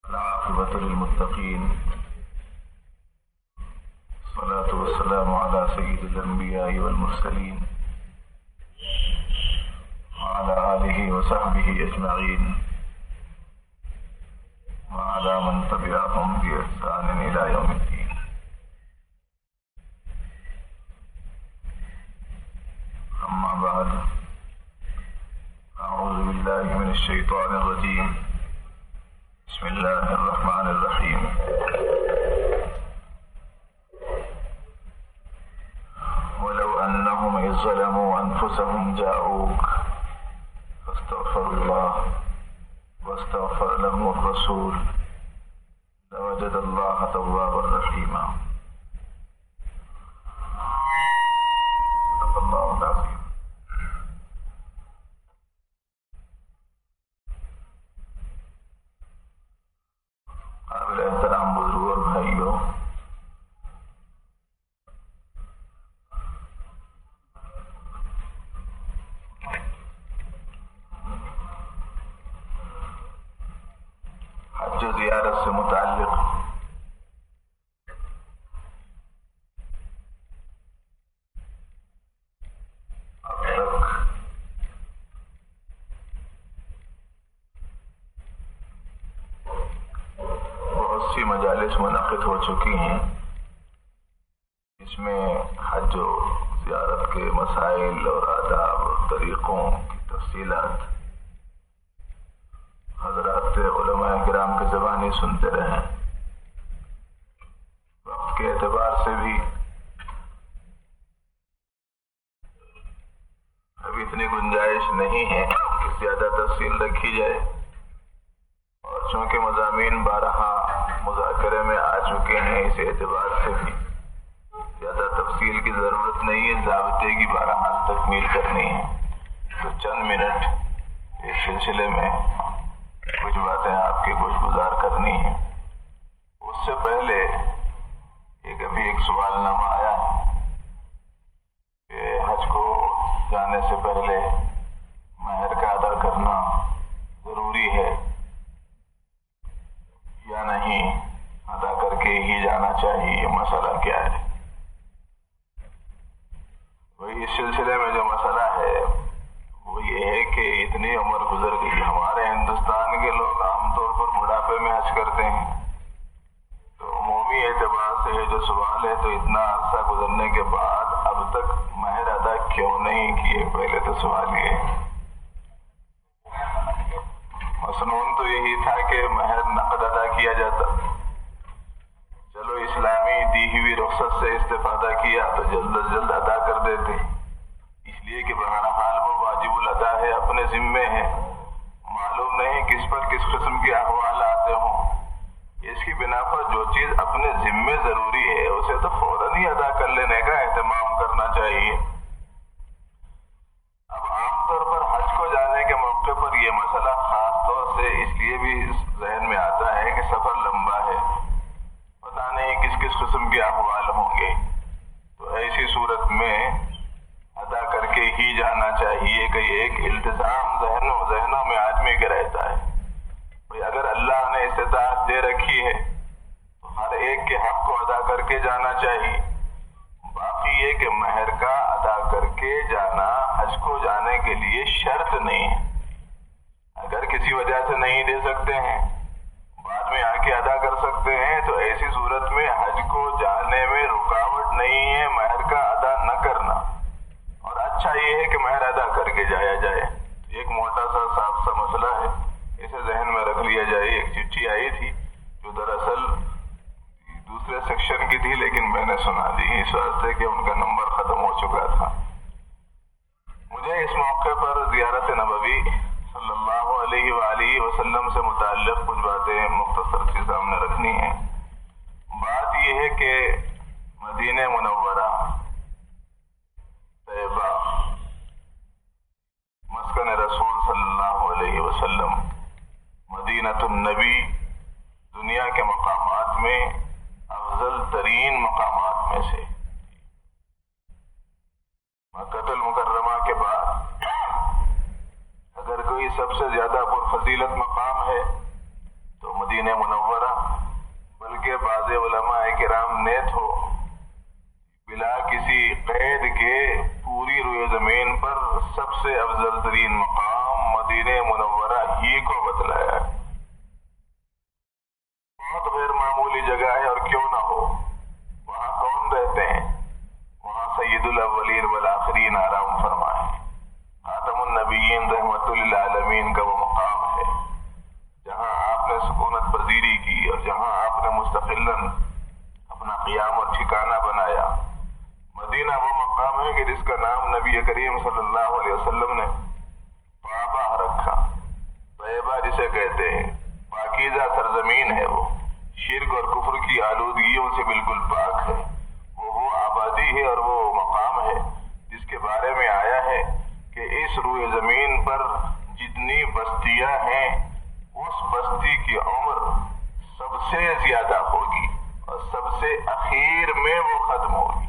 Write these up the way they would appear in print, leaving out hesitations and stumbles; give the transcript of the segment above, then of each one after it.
العاقبة للمتقين، الصلاة والسلام على سيد الأنبياء والمرسلين وعلى آله وصحبه أجمعين وعلى من تبعهم بإحسان إلى يوم الدين. أما بعد، أعوذ بالله من الشيطان الرجيم. بسم الله الرحمن الرحيم. ولو أنهم إذ ظلموا أنفسهم جاءوك فاستغفروا الله واستغفر لهم الرسول لوجد الله توابا رحيما. صدق الله العظيم. قابل احترام بزرگوں اور بھائیوں، حج و زیارت سے متعلق اب تک بہت سی مجالس منعقد ہو چکی ہیں، اس میں حج و زیارت کے مسائل اور آداب اور طریقوں کی تفصیلات حضرات علماء کرام کی زبانی سنتے رہیں۔ وقت کے اعتبار سے بھی ابھی اتنی گنجائش نہیں ہے کہ زیادہ تفصیل رکھی جائے، اور چونکہ مضامین بارہا مذاکرے میں آ چکے ہیں، اس اعتبار سے بھی زیادہ تفصیل کی ضرورت نہیں ہے، ضابطے کی بہرحال تکمیل کرنی ہے، تو چند منٹ اس سلسلے میں کچھ باتیں آپ کی گوش گزار کرنی ہیں۔ اس سے پہلے ابھی ایک سوال نامہ آیا کہ حج کو جانے سے پہلے مہر کا ادا کرنا ضروری ہے یا نہیں، ادا کر کے ہی جانا چاہیے، یہ مسئلہ کیا ہے؟ وہی اس سلسلے میں جو مسئلہ ہے وہ یہ ہے کہ اتنی عمر گزر گئی، ہمارے ہندوستان کے لوگ عام طور پر بڑھاپے میں حج کرتے ہیں، تو عمومی اعتبار سے یہ جو سوال ہے تو اتنا عرصہ گزرنے کے بعد اب تک مہر ادا کیوں نہیں کیے؟ پہلے تو سوال یہ ہے۔ مسنون تو یہی تھا کہ مہر نقد ادا کیا جاتا، چلو اسلامی دی ہوئی رخصت سے استفادہ کیا تو جلد از جلد ادا کر دیتے، اس لیے کہ بہرحال وہ واجب الادا ہے، اپنے ذمے ہے، معلوم نہیں کس پر کس قسم کے احوال آتے ہوں، اس کی بنا پر جو چیز اپنے ذمے ضروری ہے اسے تو فوراً ہی ادا کر لینے کا اہتمام کرنا چاہیے۔ اب عام طور پر حج کو جانے کے موقع پر یہ مسئلہ خاص طور سے اس لیے بھی ذہن میں آتا ہے کہ سفر لمبا ہے، پتہ نہیں کس کس قسم کے احوال ہوں گے، تو ایسی صورت میں ادا کر کے ہی جانا چاہیے کہ ایک التزام ذہنوں میں آدمی کے رہتا ہے۔ بھئی اگر اللہ نے استطاعت دے رکھی ہے تو ہر ایک کے حق کو ادا کر کے جانا چاہیے۔ باقی یہ کہ مہر کا ادا کر کے جانا حج کو جانے کے لیے شرط نہیں ہے، اگر کسی وجہ سے نہیں دے سکتے ہیں، بعد میں آ کے ادا کر سکتے ہیں، تو ایسی صورت میں حج کو جانے میں رکاوٹ نہیں ہے مہر کا ادا نہ کرنا، اور اچھا یہ ہے کہ مہر ادا کر کے جایا جائے۔ ایک موٹا سا صاف سا مسئلہ ہے، اسے ذہن میں رکھ لیا جائے۔ ایک چٹھی آئی تھی جو دراصل دوسرے سیکشن کی تھی، لیکن میں نے سنا دی اس واسطے کہ ان کا نمبر ختم ہو چکا تھا۔ مجھے اس موقع پر زیارت نبوی صلی اللہ علیہ وآلہ وسلم سے متعلق کچھ باتیں مختصر سی سامنے رکھنی ہیں۔ بات یہ ہے کہ مدینہ منورہ، طیبہ، مسکن رسول صلی اللہ علیہ وسلم، مدینہ النبی، دنیا کے مقامات میں افضل ترین مقامات میں سے، مکہ المکرمہ کے بعد اگر کوئی سب سے زیادہ پرفضیلت مقام ہے تو مدینہ منورہ، بلکہ بعض علماء کرام نے تو بلا کسی قید کے پوری روئے زمین پر سب سے افضل ترین مقام مدینہ منورہ ہی کو بتلایا ہے۔ بہت غیر معمولی جگہ ہے، اور کیوں نہ ہو، وہاں کون رہتے ہیں؟ وہاں سید الاولین والآخرین آرام فرمائے، خاتم النبیین رحمت للعالمین کا وہ مقام ہے جہاں آپ نے سکونت پذیری کی اور جہاں آپ نے مستقلاً اپنا قیام اور ٹھکانہ بنایا۔ مدینہ وہ مقام ہے کہ جس کا نام نبی کریم صلی اللہ علیہ وسلم نے طیبہ رکھا۔ طیبہ جسے کہتے ہیں پاکیزہ سرزمین ہے، وہ شرک اور کفر کی آلودگیوں سے بالکل پاک ہے۔ وہ آبادی ہے اور وہ مقام ہے جس کے بارے میں آیا ہے کہ اس روئے زمین پر جتنی بستیاں ہیں اس بستی کی عمر سب سے زیادہ ہوگی اور سب سے اخیر میں وہ ختم ہوگی۔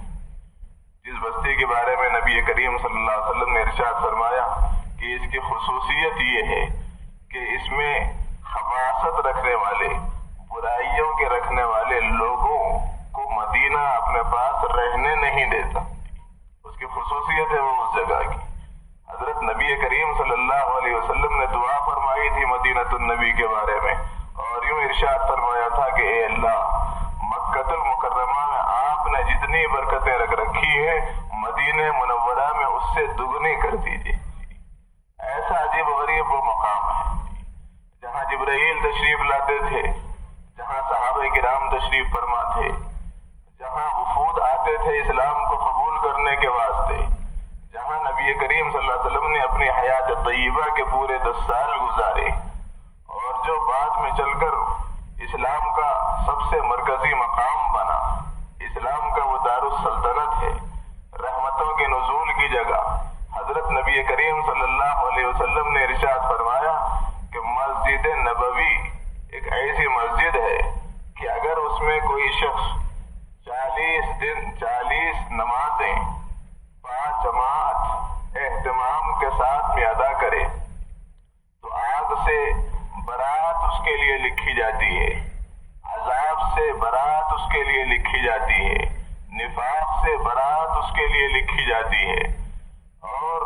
جس بستی کے بارے میں نبی کریم صلی اللہ علیہ وسلم نے ارشاد فرمایا کہ اس کی خصوصیت یہ ہے کہ اس میں خباثت رکھنے والے، برائیوں کے رکھنے والے لوگوں کو مدینہ اپنے پاس رہنے نہیں دیتا۔ اس کی خصوصیت ہے وہ اس جگہ کی۔ حضرت نبی کریم صلی اللہ علیہ وسلم نے دعا فرمائی تھی مدینہ النبی کے بارے میں، اور یوں ارشاد فرمایا تھا کہ اے اللہ، مکہ المکرمہ میں آپ نے جتنی برکتیں رکھ رکھی ہے مدینہ منورہ میں اس سے دگنی کر دیجیے۔ ایسا عجیب غریب وہ مقام ہے جہاں جبرائیل تشریف لاتے تھے، جہاں صحابہ کرام تشریف فرما تھے، جہاں وفود آتے تھے اسلام کو قبول کرنے کے واسطے، جہاں نبی کریم صلی اللہ علیہ وسلم نے اپنی حیات طیبہ کے پورے 10 سال گزارے، اور جو بعد میں چل کر اسلام کا سب سے مرکزی مقام بنا، اسلام کا وہ دار السلطنت ہے، رحمتوں کے نزول کی جگہ۔ حضرت نبی کریم صلی اللہ علیہ وسلم نے ارشاد فرمایا کہ مسجد نبوی ایک ایسی مسجد ہے کہ اگر اس میں کوئی شخص 40 دن 40 نمازیں 5 جماعت اہتمام کے ساتھ میں ادا کرے تو آگ سے برات اس کے لیے لکھی جاتی ہے، عذاب سے برات اس کے لیے لکھی جاتی ہے، نفاق سے برات اس کے لیے لکھی جاتی ہے، اور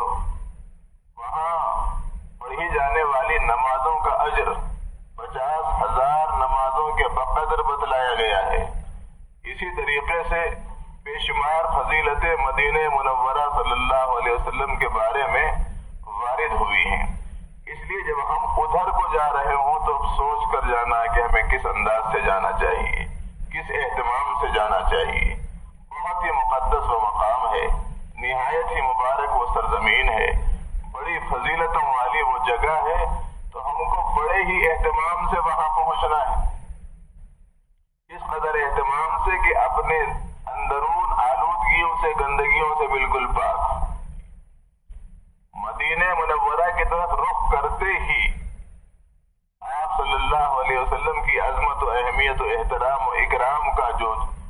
وہاں پڑھی جانے والی نمازوں کا اجر 50,000 نمازوں کے بقدر بتلایا گیا ہے۔ اسی طریقے سے بے شمار فضیلتیں مدینہ منورہ صلی اللہ علیہ وسلم کے بارے میں وارد ہوئی ہیں۔ اس لیے جب ہم ادھر کو جا رہے ہوں تو اب سوچ کر جانا کہ ہمیں کس انداز سے جانا چاہیے، کس اہتمام سے جانا چاہیے۔ بہت ہی مقدس و مقام ہے، نہایت ہی مبارک وہ سرزمین ہے، بڑی فضیلتوں والی وہ جگہ ہے، تو ہم کو بڑے ہی اہتمام سے وہاں پہنچنا ہے، اس قدر اہتمام سے کہ اپنے اندرون آلودگیوں سے، گندگیوں سے بالکل پاک۔ مدینہ منورہ کی طرف رخ کرتے ہی آپ صلی اللہ علیہ وسلم کی عظمت و اہمیت و احترام و اکرام کا جو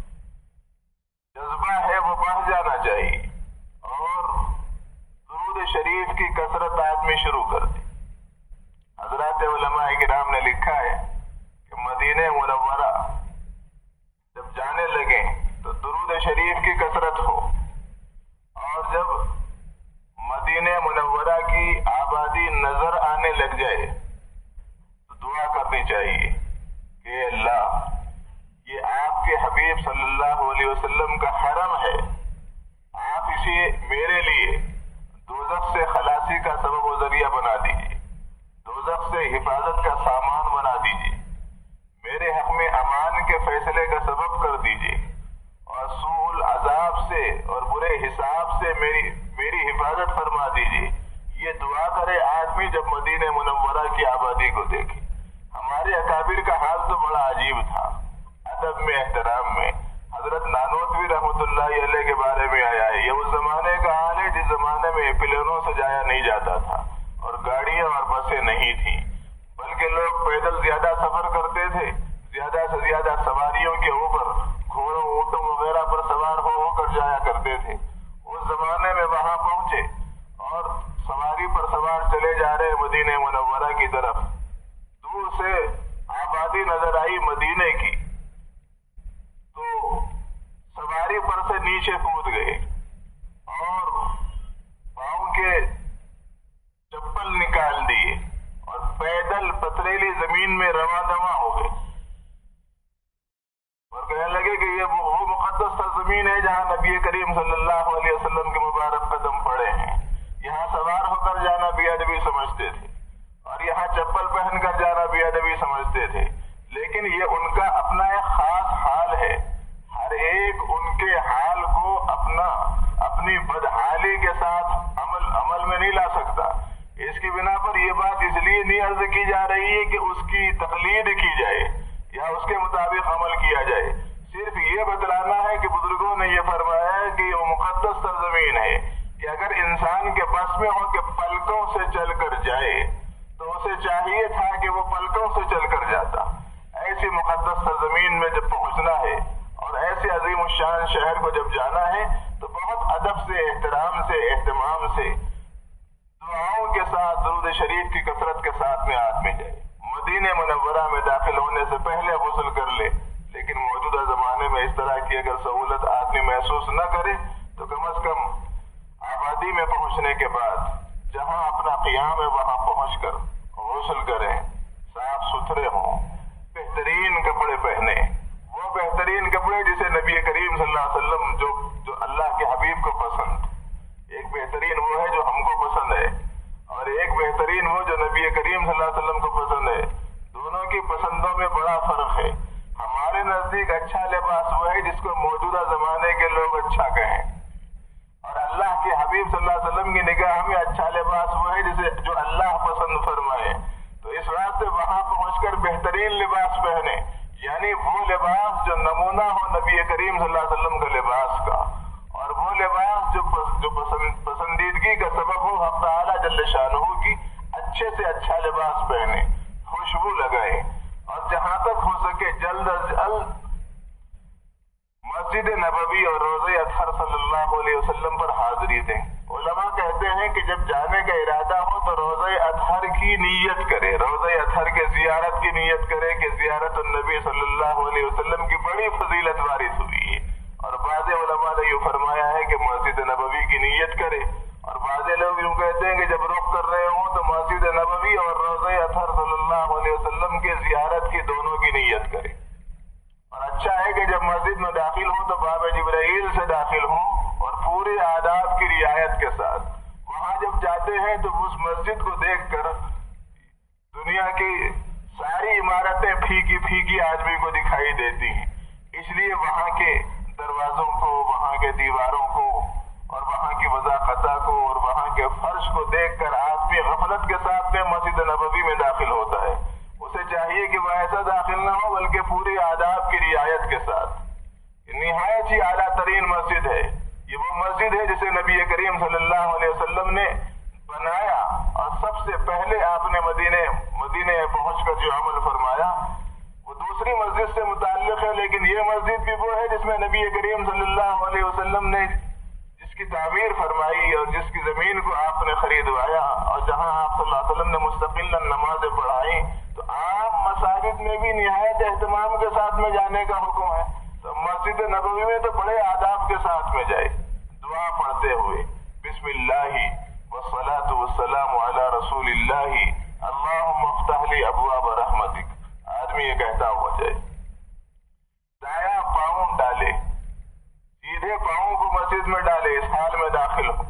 جذبہ ہے وہ بڑھ جانا چاہیے، اور درود شریف کی کثرت آدمی شروع کر دے۔ حضرات علماء کرام نے لکھا ہے کہ مدینہ منورہ جب جانے لگیں تو درود شریف کی کثرت ہو، اور جب مدینہ منورہ کی آبادی نظر آنے لگ جائے تو دعا کرنی چاہیے کہ اللہ، یہ آپ کے حبیب صلی اللہ علیہ وسلم کا حرم ہے، آپ اسے میرے لیے دوزخ سے خلاصی کا سبب و ذریعہ بنا دیجیے، دوزخ سے حفاظت کا سامان بنا دیجیے، میرے حق میں امان کے فیصلے کا سبب کر دیجیے، اور سوء العذاب سے اور برے حساب سے میری حفاظت فرما دیجیے۔ یہ دعا کرے آدمی جب مدینہ منورہ کی آبادی کو دیکھے۔ ہمارے اکابر کا حال تو بڑا عجیب تھا، ادب میں، احترام میں۔ حضرت نانوتوی رحمۃ اللہ علیہ کے بارے میں آیا ہے، یہ اس زمانے کا حال ہے جس زمانے میں پلینوں سے جایا نہیں جاتا تھا، اور گاڑیاں اور بسیں نہیں تھیں، بلکہ لوگ پیدل زیادہ سفر کرتے تھے، زیادہ سے زیادہ سواریوں کے اوپر، گھوڑوں، اونٹوں وغیرہ پر سوار ہو کر جایا کرتے تھے۔ اس زمانے میں وہاں پہنچے اور سواری پر سوار چلے جا رہے مدینہ منورہ کی طرف، دور سے آبادی نظر آئی مدینے کی تو سواری پر سے نیچے کود گئے اور پاؤں کے چپل نکال دیے اور پیدل پتریلی زمین میں رواں دواں ہو گئے اور کہنے لگے کہ یہ وہ مقدس سرزمین ہے جہاں نبی کریم صلی اللہ علیہ وسلم کے مبارک قدم پڑے ہیں. یہاں سوار ہو کر جانا بے ادبی سمجھتے تھے اور یہاں چپل پہن کر جانا بے ادبی سمجھتے تھے. لیکن یہ ان کا اپنا ایک خاص حال ہے. ہر ایک ان کے حال کو اپنی بدحالی کے ساتھ عمل میں نہیں لا سکتا. اس کی بنا پر یہ بات اس لیے نہیں عرض کی جا رہی ہے کہ اس کی تقلید کی جائے یا اس کے مطابق عمل کیا جائے. صرف یہ بتلانا ہے کہ بزرگوں نے یہ فرمایا ہے کہ یہ مقدس سرزمین ہے کہ اگر انسان کے بس میں ہو کہ پلکوں سے چل کر جائے تو اسے چاہیے تھا کہ وہ پلکوں سے چل کر جاتا. ایسی مقدس سرزمین میں جب پہنچنا ہے اور ایسے عظیم الشان شہر کو جب جانا ہے تو بہت ادب سے، احترام سے، اہتمام سے، دعاؤں کے ساتھ، درود شریف کی کثرت کے ساتھ میں آدمی جائے. مدینہ منورہ میں داخل ہونے سے پہلے غسل کر لے. لیکن موجودہ زمانے میں اس طرح کی اگر سہولت آدمی محسوس نہ کرے تو کم از کم آبادی میں پہنچنے کے بعد جہاں اپنا قیام ہے وہاں پہنچ کر غسل کریں، صاف ستھرے ہوں، بہترین کپڑے پہنے، وہ بہترین کپڑے جسے نبی کریم صلی اللہ علیہ وسلم جو اللہ کے حبیب کو پسند. ایک بہترین وہ ہے جو ہم کو پسند ہے اور ایک بہترین وہ جو نبی کریم صلی اللہ علیہ وسلم کو پسند ہے. دونوں کی پسندوں میں بڑا فرق ہے. ہمارے نزدیک اچھا لباس وہ ہے جس کو موجودہ زمانے کے لوگ اچھا کہیں اور اللہ کے حبیب صلی اللہ علیہ وسلم کی نگاہ میں اچھا لباس وہ ہے جسے جو اللہ پسند فرمائے. تو اس واسطے وہاں پہنچ کر بہترین لباس پہنے، یعنی وہ لباس جو نمونہ ہو نبی کریم صلی اللہ علیہ وسلم کا لباس کا، اور وہ لباس جو پسندیدگی کا سبب ہو حق تعالی جل شانہ کی. اچھے سے اچھا لباس پہنے، خوشبو لگائے اور جہاں تک ہو سکے جلد از جلد مسجد نبوی اور روضہ اطہر صلی اللہ علیہ وسلم پر حاضری دیں. علماء کہتے ہیں کہ جب جانے کا ارادہ ہو تو روضہ اطہر کی نیت کرے، روضہ اطہر کے زیارت کی نیت کرے کہ زیارت النبی صلی اللہ علیہ وسلم کی بڑی فضیلت وارث ہوئی ہے. اور بعض علماء نے یہ فرمایا ہے کہ مسجد نبوی کی نیت کرے، اور بعض لوگ یوں کہتے ہیں کہ جب رخ کر رہے ہوں تو مسجد نبوی اور روضہ اطہر صلی اللہ علیہ وسلم کے زیارت کی دونوں کی نیت کرے. اور اچھا ہے کہ جب مسجد میں داخل ہوں تو باب جبرائیل سے داخل ہوں اور پورے آداب کی رعایت کے ساتھ. وہاں جب جاتے ہیں تو اس مسجد کو دیکھ کر دنیا کی ساری عمارتیں پھیکی پھیکی آدمی کو دکھائی دیتی ہیں. اس لیے وہاں کے دروازوں کو، وہاں کے دیواروں کو اور وہاں کی وضاحت کو اور وہاں کے فرش کو دیکھ کر آدمی غفلت کے ساتھ میں مسجد نبوی میں داخل ہوتا ہے. اسے چاہیے کہ وہ ایسا داخل نہ ہو بلکہ پورے آداب کی رعایت کے ساتھ. نہایت ہی اعلیٰ ترین مسجد ہے. یہ وہ مسجد ہے جسے نبی کریم صلی اللہ علیہ وسلم نے بنایا اور سب سے پہلے آپ نے مدینے پہنچ کر جو عمل فرمایا وہ دوسری مسجد سے متعلق ہے. لیکن یہ مسجد بھی وہ ہے جس میں نبی کریم صلی اللہ علیہ وسلم نے جس کی تعمیر فرمائی اور جس کی زمین کو آپ نے خریدوایا اور جہاں آپ صلی اللہ علیہ وسلم نے مستقل نمازیں پڑھائی. تو عام مساجد میں بھی نہایت اہتمام کے ساتھ میں جانے کا حکم ہے. تو مسجد نبوی میں تو بڑے آداب کے ساتھ میں جائے، دعا پڑھتے ہوئے بسم اللہ والصلاۃ والسلام علی رسول اللہ اللہم افتح لی ابواب رحمتک، آدمی یہ کہتا ہوا جائے. دایاں پاؤں ڈالے، سیدھے پاؤں کو مسجد میں ڈالے اس حال میں داخل ہو.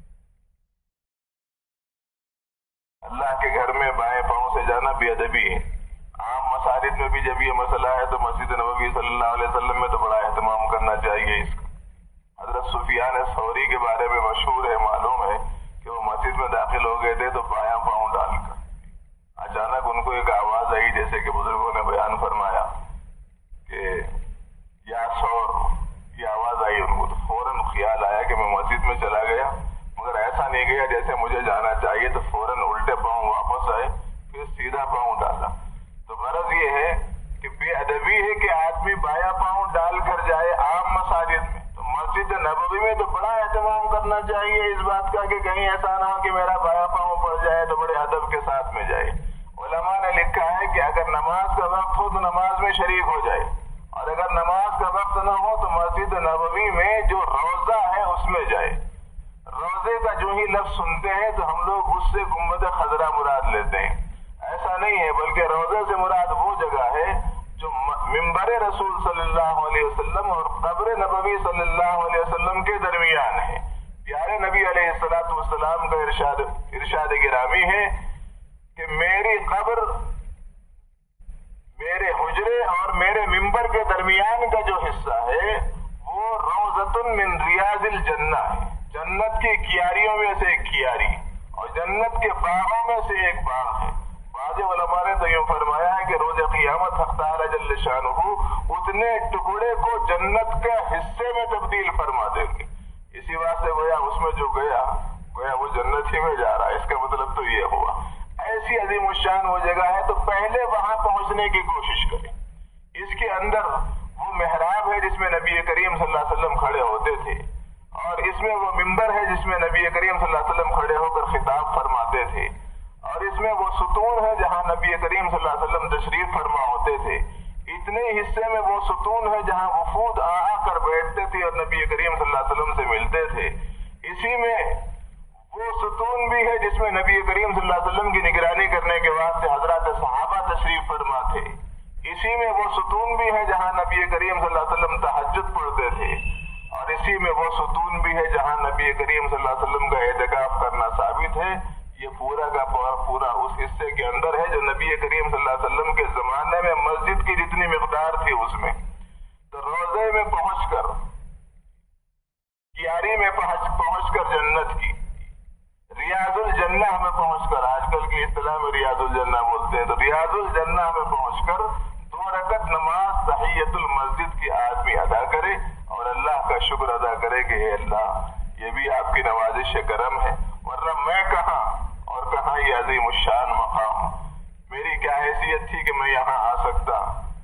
اللہ کے گھر میں بائیں پاؤں سے جانا بے ادبی ہے. عام مساجد میں بھی جب یہ مسئلہ ہے تو مسجد نبوی صلی اللہ علیہ وسلم میں تو بڑا اہتمام کرنا چاہیے اس کا. حضرت سفیان ثوری کے بارے میں مشہور ہے، معلوم ہے کہ وہ مسجد میں داخل ہو گئے تھے تو بایاں پاؤں ڈال کر اچانک ان کو ایک آواز آئی، جیسے کہ بزرگوں نے بیان فرمایا کہ یا سور، یہ آواز آئی ان کو. تو فوراً خیال آیا کہ میں مسجد میں چلا گیا، مگر ایسا نہیں گیا جیسے مجھے جانا چاہیے. تو فوراً الٹے پاؤں واپس آئے، پھر سیدھا پاؤں ڈالا. تو غرض یہ ہے کہ بے ادبی ہے کہ آدمی بایاں پاؤں ڈال کر جائے عام مساجد میں. تو مسجد نبوی میں تو بڑا اہتمام کرنا چاہیے اس بات کا کہ کہیں ایسا نہ ہو کہ میرا بایاں پاؤں پڑ جائے. تو بڑے ادب کے ساتھ میں جائے. علماء نے لکھا ہے کہ اگر نماز کا وقت ہو تو نماز میں شریک ہو جائے، اور اگر نماز کا وقت نہ ہو تو مسجد نبوی میں جو روضہ ہے اس میں جائے۔ روضے کا جو ہی لفظ سنتے ہیں تو ہم لوگ اس سے گنبد خضرا مراد لیتے ہیں، ایسا نہیں ہے، بلکہ روضے سے مراد وہ جگہ ہے جو منبر رسول صلی اللہ علیہ وسلم اور قبر نبوی صلی اللہ علیہ وسلم کے درمیان ہے۔ پیارے نبی علیہ السلام کا ارشاد گرامی ہے کہ میری قبر میرے حجرے اور میرے منبر کے درمیان کا جو حصہ ہے وہ روضۃ من ریاض الجنہ ہے، جنت کی کیاریوں میں سے ایک کیاری اور جنت کے باغوں میں سے ایک باغ ہے۔ بعض علماء نے تو یوں فرمایا ہے کہ روز قیامت حق تعالی جل شانہ اتنے ٹکڑے کو جنت کے حصے میں تبدیل فرما دیں گے، اسی واسطے گویا اس میں جو گیا وہ جنت ہی میں جا رہا ہے، اس کا مطلب تو یہ ہوا۔ ایسی عظیم الشان وہ جگہ ہے تو پہلے وہاں پہنچنے کی کوشش کریں۔ اس کے اندر وہ محراب ہے جس میں نبی کریم صلی اللہ علیہ وسلم کھڑے ہوتے تھے، اور اس میں وہ منبر ہے جس میں نبی کریم صلی اللہ علیہ وسلم کھڑے ہو کر خطاب فرماتے تھے، اور اس میں وہ ستون ہے جہاں نبی کریم صلی اللہ علیہ وسلم تشریف فرما ہوتے تھے۔ اتنے حصے میں وہ ستون ہے جہاں وفود آ کر بیٹھتے تھے اور نبی کریم صلی اللہ علیہ وسلم سے ملتے تھے۔ اسی میں وہ ستون بھی ہے جس میں نبی کریم صلی اللہ علیہ وسلم کی نگرانی کرنے کے واسطے حضرات صحابہ تشریف فرما تھے۔ اسی میں وہ ستون بھی ہے جہاں نبی کریم صلی اللہ علیہ وسلم تہجد پڑھتے تھے، اور اسی میں وہ ستون بھی ہے جہاں نبی کریم صلی اللہ علیہ وسلم کا اعتکاف کرنا ثابت ہے۔ یہ پورا کا پورا اس حصے کے اندر ہے جو نبی کریم صلی اللہ علیہ وسلم کے زمانے میں مسجد کی جتنی مقدار تھی اس میں۔ تو روضے میں پہنچ کر، کیاری میں پہنچ کر جنت کی، ریاض الجنہ میں پہنچ کر، آج کل کی اصطلاح میں ریاض الجنہ بولتے ہیں، تو ریاض الجنہ میں پہنچ کر 2 رکعت نماز تحیت المسجد کی آدمی ادا کرے اور اللہ کا شکر ادا کرے کہ اے اللہ یہ بھی آپ کی نوازش کرم ہے، ورنہ میں کہاں اور کہاں یہ عظیم الشان مقام، میری کیا حیثیت تھی کہ میں یہاں آ سکتا،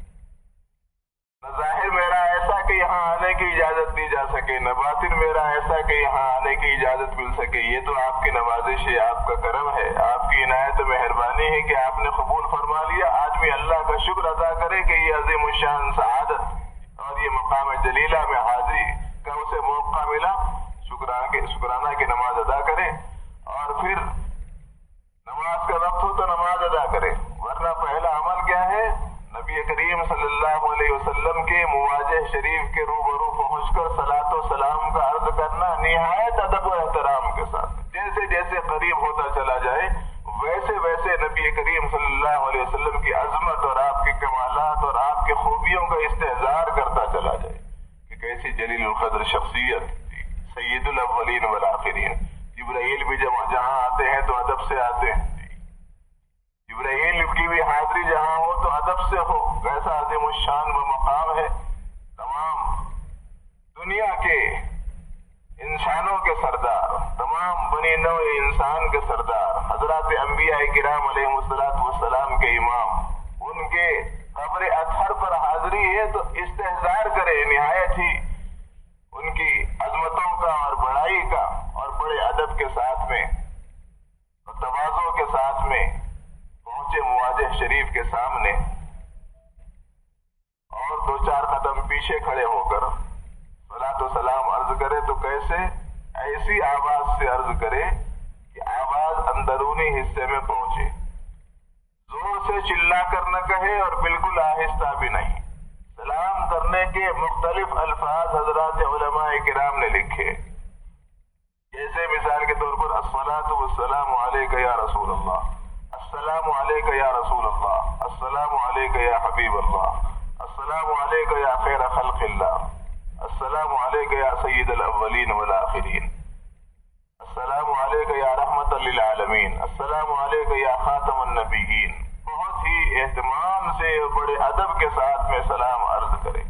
نہ ظاہر میرا ایسا کہ یہاں آنے کی اجازت دی جا سکے، نہ باطن میرا ایسا کہ یہاں آنے کی اجازت مل سکے۔ یہ تو آپ کی نوازش ہے، آپ کا کرم ہے، آپ کی عنایت و مہربانی ہے کہ آپ نے قبول فرما لیا۔ آدمی اللہ کا شکر ادا کرے کہ یہ عظیم الشان سعادت اور یہ مقام جلیلہ میں حاضری کا اسے موقع ملا، شکرانہ کی نماز ادا کرے، اور پھر نماز کا وقت ہو تو نماز ادا کرے، ورنہ پہلا عمل کیا ہے؟ نبی کریم صلی اللہ علیہ وسلم کے مواجہ شریف کے روبرو پہنچ کر صلاۃ و سلام کا عرض کرنا نہایت ادب و احترام کے ساتھ۔ جیسے جیسے قریب ہوتا چلا جائے ویسے ویسے نبی کریم صلی اللہ علیہ وسلم کی عظمت اور آپ کی کمالات اور آپ کی خوبیوں کا استحضار کرتا چلا جائے کہ کیسی جلیل القدر شخصیت، سید الاولین والآخرین۔ جبرائیل بھی جہاں آتے ہیں تو ادب سے آتے ہیں، جبرائیل کی بھی حاضری جہاں ہو تو ادب سے ہو، ایسا عظیم الشان و مقام ہے۔ تمام دنیا کے انسانوں کے سردار، تمام بنی نوع انسان کے سردار، حضرات انبیاء کرام علیہ السلام کے امام، ان کے قبر اطہر پر حاضری ہے تو استحضار کرے نہایت ہی ان کی عظمتوں کا اور بڑائی کا، اور بڑے ادب کے ساتھ میں اور تواضع کے ساتھ میں پہنچے مواجہ شریف کے سامنے، اور 2-4 قدم پیچھے کھڑے ہو کر صلاۃ و سلام عرض کرے تو کیسے؟ ایسی آواز سے عرض کرے کہ آواز اندرونی حصے میں پہنچے، زور سے چلا کر نہ کہے اور بالکل آہستہ بھی نہیں۔ سلام کرنے کے مختلف الفاظ حضرات علماء کرام نے لکھے، جیسے مثال کے طور پر الصلاۃ والسلام علیک یا رسول اللہ، السلام علیک یا رسول اللہ، السلام علیک یا حبیب اللہ، السلام علیک یا خیر خلق اللہ، السلام علیک یا سید الاولین والآخرین، السلام علیک یا رحمت للعالمین، السلام علیک یا خاتم النبیین۔ بہت ہی اہتمام سے بڑے ادب کے ساتھ میں سلام عرض کرے،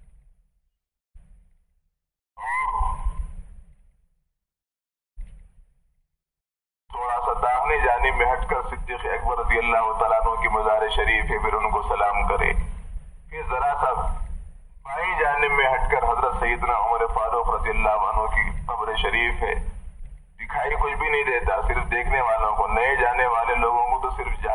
تھوڑا سا داہنے جانب میں ہٹ کر صدیق اکبر رضی اللہ تعالیٰ عنہ کی مزار شریف ہے، پھر ان کو سلام کرے، پھر ذرا سا بائیں جانب میں ہٹ کر حضرت سیدنا عمر فاروق رضی اللہ عنہ کی قبر شریف ہے، دکھائی کچھ بھی نہیں دیتا، صرف دیکھنے والوں کو، نئے جانے والے لوگوں کو تو صرف جعلی دکھائی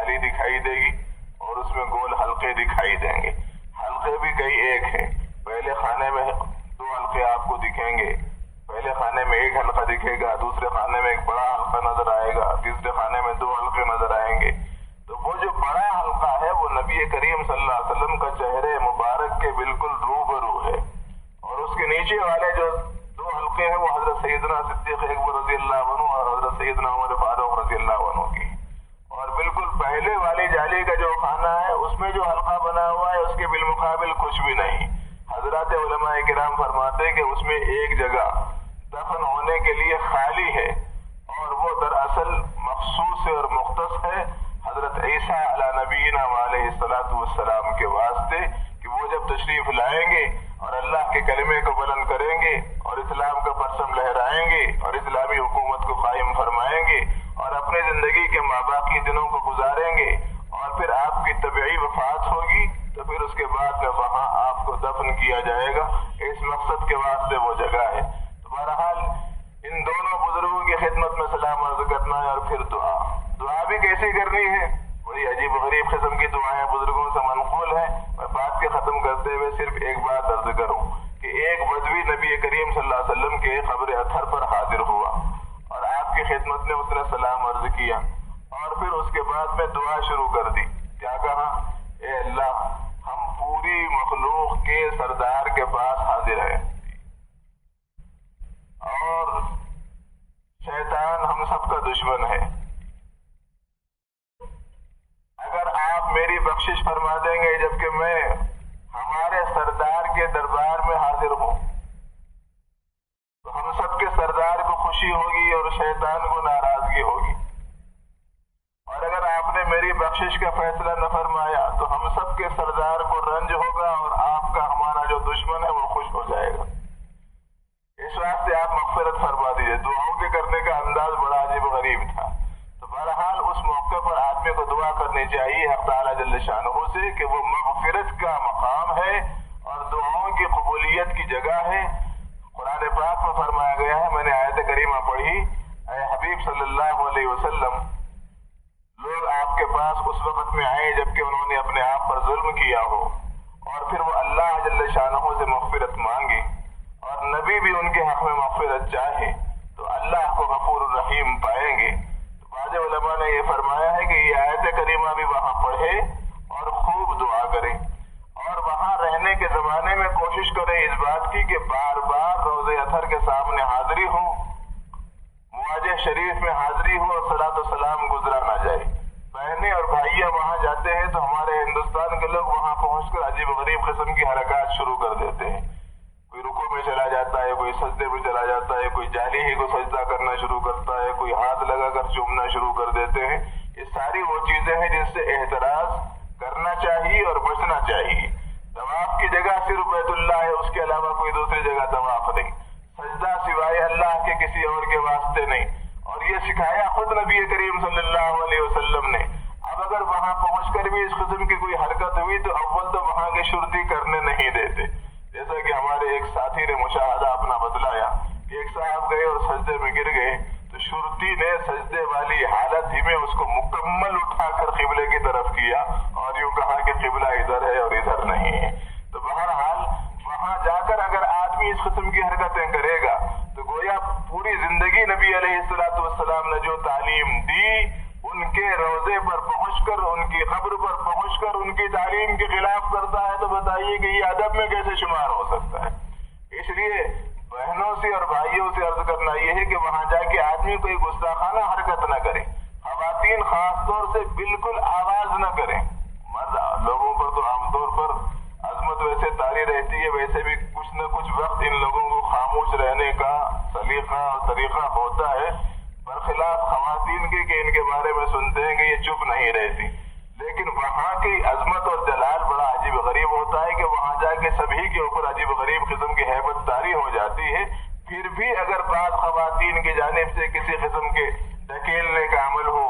دکھائی دے گی اور اس میں گول حلقے دکھائی دیں گے. حلقے بھی کئی ایک ہیں. پہلے خانے میں 2 حلقے آپ کو دکھیں گے. پہلے خانے میں 1 حلقہ دکھے گا, دوسرے خانے میں ایک بڑا حلقہ نظر آئے گا, تیسرے خانے میں 2 حلقے نظر آئیں گے. تو وہ جو بڑا حلقہ ہے وہ نبی کریم صلی اللہ علیہ وسلم کا چہرے مبارک کے بالکل روبرو ہے, اور اس کے نیچے والے جو 2 حلقے ہیں وہ حضرت سیدنا صدیق اکبر رضی اللہ عنہ اور حضرت سیدنا عمر فاروق رضی اللہ عنہ کی. اور بالکل پہلے والی جالی کا جو خانہ ہے اس میں جو حلقہ بنا ہوا ہے اس کے بالمقابل کچھ بھی نہیں. حضرات علماء کرام فرماتے ہیں کہ اس میں ایک جگہ دفن ہونے کے لیے خالی ہے, اور وہ دراصل مخصوص اور مختص ہے حضرت عیسیٰ علی نبینا علیہ السلام کے واسطے, کہ وہ جب تشریف لائیں گے اور اللہ کے کلمے کو بلند کریں گے اور اسلام کا پرچم لہرائیں گے اور اسلامی حکومت کو قائم فرمائیں گے اور اپنے زندگی کے ماباقی دنوں کو گزاریں گے, اور پھر آپ کی طبعی وفات ہوگی تو پھر اس کے بعد میں وہاں آپ کو دفن کیا جائے گا. اس مقصد کے واسطے وہ جگہ ہے. تو بہرحال ان دونوں بزرگوں کی خدمت میں سلام عرض کرنا ہے. اور پھر دعا بھی کیسی کرنی ہے, بڑی عجیب و غریب قسم کی دعائیں بزرگوں سے منقول ہیں. میں بات کے ختم کرتے ہوئے صرف ایک بات عرض کروں کہ ایک بدوی نبی کریم صلی اللہ علیہ وسلم کے قبر اطہر پر حاضر ہوا اور آپ کی خدمت میں اس نے سلام عرض کیا, اور پھر اس کے بعد میں دعا شروع کر دی. کیا کہا؟ اے اللہ, ہم پوری مخلوق کے سردار کے پاس حاضر ہیں, اور شیطان ہم سب کا دشمن ہے. اگر آپ میری بخشش فرما دیں گے جبکہ میں ہمارے سردار کے دربار میں حاضر ہوں, تو ہم سب کے سردار کو خوشی ہوگی اور شیطان کو ناراضگی ہوگی. اور اگر آپ نے میری بخشش کا فیصلہ نہ فرمایا تو ہم سب کے سردار کو رنج ہوگا اور آپ کا ہمارا جو دشمن ہے وہ خوش ہو جائے گا. اس واسطے آپ مغفرت فرما دیجیے. دعاؤں کے کرنے کا انداز بڑا عجیب و غریب تھا. تو بہرحال اس موقع پر آدمی کو دعا کرنی چاہیے حق تعالیٰ جل شانہ سے کہ وہ مغفرت کا مقام ہے اور دعاؤں کی قبولیت کی جگہ ہے. قرآن پاک میں فرمایا گیا ہے, میں نے آیت کریمہ پڑھی, اے حبیب صلی اللہ علیہ وسلم, لوگ آپ کے پاس اس وقت میں آئے جبکہ انہوں نے اپنے آپ پر ظلم کیا ہو, اور پھر وہ اللہ جل شانہ سے مغفرت مانگے اور نبی بھی ان کے حق میں مغفرت چاہے تو اللہ کو غفور الرحیم پائیں گے. تو بعض علماء نے یہ فرمایا ہے کہ یہ آیت کریمہ بھی وہاں پڑھے اور خوب دعا کرے, اور وہاں رہنے کے زمانے میں کوشش کرے اس بات کی کہ بار بار روضہ اطہر کے سامنے حاضری ہو, مواجہ شریف میں حاضری ہو اور صلاۃ و سلام گزرا نہ جائے. بہنیں اور بھائیاں وہاں جاتے ہیں تو ہمارے ہندوستان کے لوگ وہاں پہنچ کر عجیب و غریب قسم کی حرکات شروع کر دیتے ہیں. کوئی رکوع میں چلا جاتا ہے, کوئی سجدے میں چلا جاتا ہے, کوئی جالی ہی کو سجدہ کرنا شروع کرتا ہے, کوئی ہاتھ لگا کر چومنا شروع کر دیتے ہیں. یہ ساری وہ چیزیں ہیں جن سے احتراز کرنا چاہیے اور بچنا چاہیے. طواف کی جگہ صرف بیت اللہ ہے, اس کے علاوہ کوئی دوسری جگہ طواف نہیں. سجدہ سوائے اللہ کے کسی اور کے واسطے نہیں, اور یہ سکھایا خود نبی کریم صلی اللہ علیہ وسلم نے. اب اگر وہاں پہنچ کر بھی اس قسم کی کوئی حرکت ہوئی تو اول تو وہاں کے شرطی کرنے نہیں دیتے. جیسا کہ ہمارے ایک ساتھی نے مشاہدہ اپنا بتلایا کہ ایک صاحب گئے اور سجدے میں گر گئے تو شرطی نے سجدے والی حالت ہی میں اس کو مکمل اٹھا کر قبلے کی طرف کیا اور یوں کہا کہ قبلہ ادھر ہے اور ادھر نہیں ہے. تو بہرحال وہاں جا کر اگر آدمی اس قسم کی حرکتیں کرے گا تو گویا پوری زندگی نبی علیہ السلام نے جو تعلیم دی ان کے روضے پر پہنچ کر, ان کی قبر پر پہنچ کر ان کی تعلیم کے خلاف کرتا ہے تو بتائیے کہ یہ ادب میں کیسے شمار ہو سکتا ہے. اس لیے بہنوں سے اور بھائیوں سے عرض کرنا یہ ہے کہ وہاں جا کے آدمی کوئی گستاخانہ حرکت نہ کرے. خواتین خاص طور سے بالکل آواز نہ کریں. مرد لوگوں پر تو عام طور پر عظمت ویسے طاری رہتی ہے, ویسے بھی کچھ نہ کچھ وقت ان لوگوں کو خاموش رہنے کا سلیقہ اور طریقہ ہوتا ہے, برخلاف خواتین کے کہ ان کے بارے میں سنتے ہیں کہ یہ چپ نہیں رہتی. لیکن وہاں کی عظمت اور جلال بڑا عجیب غریب ہوتا ہے کہ وہاں جا کے سبھی کے اوپر عجیب غریب قسم کی ہیبت طاری ہو جاتی ہے. پھر بھی اگر بعض خواتین کی جانب سے کسی قسم کے دھکیلنے کا عمل ہو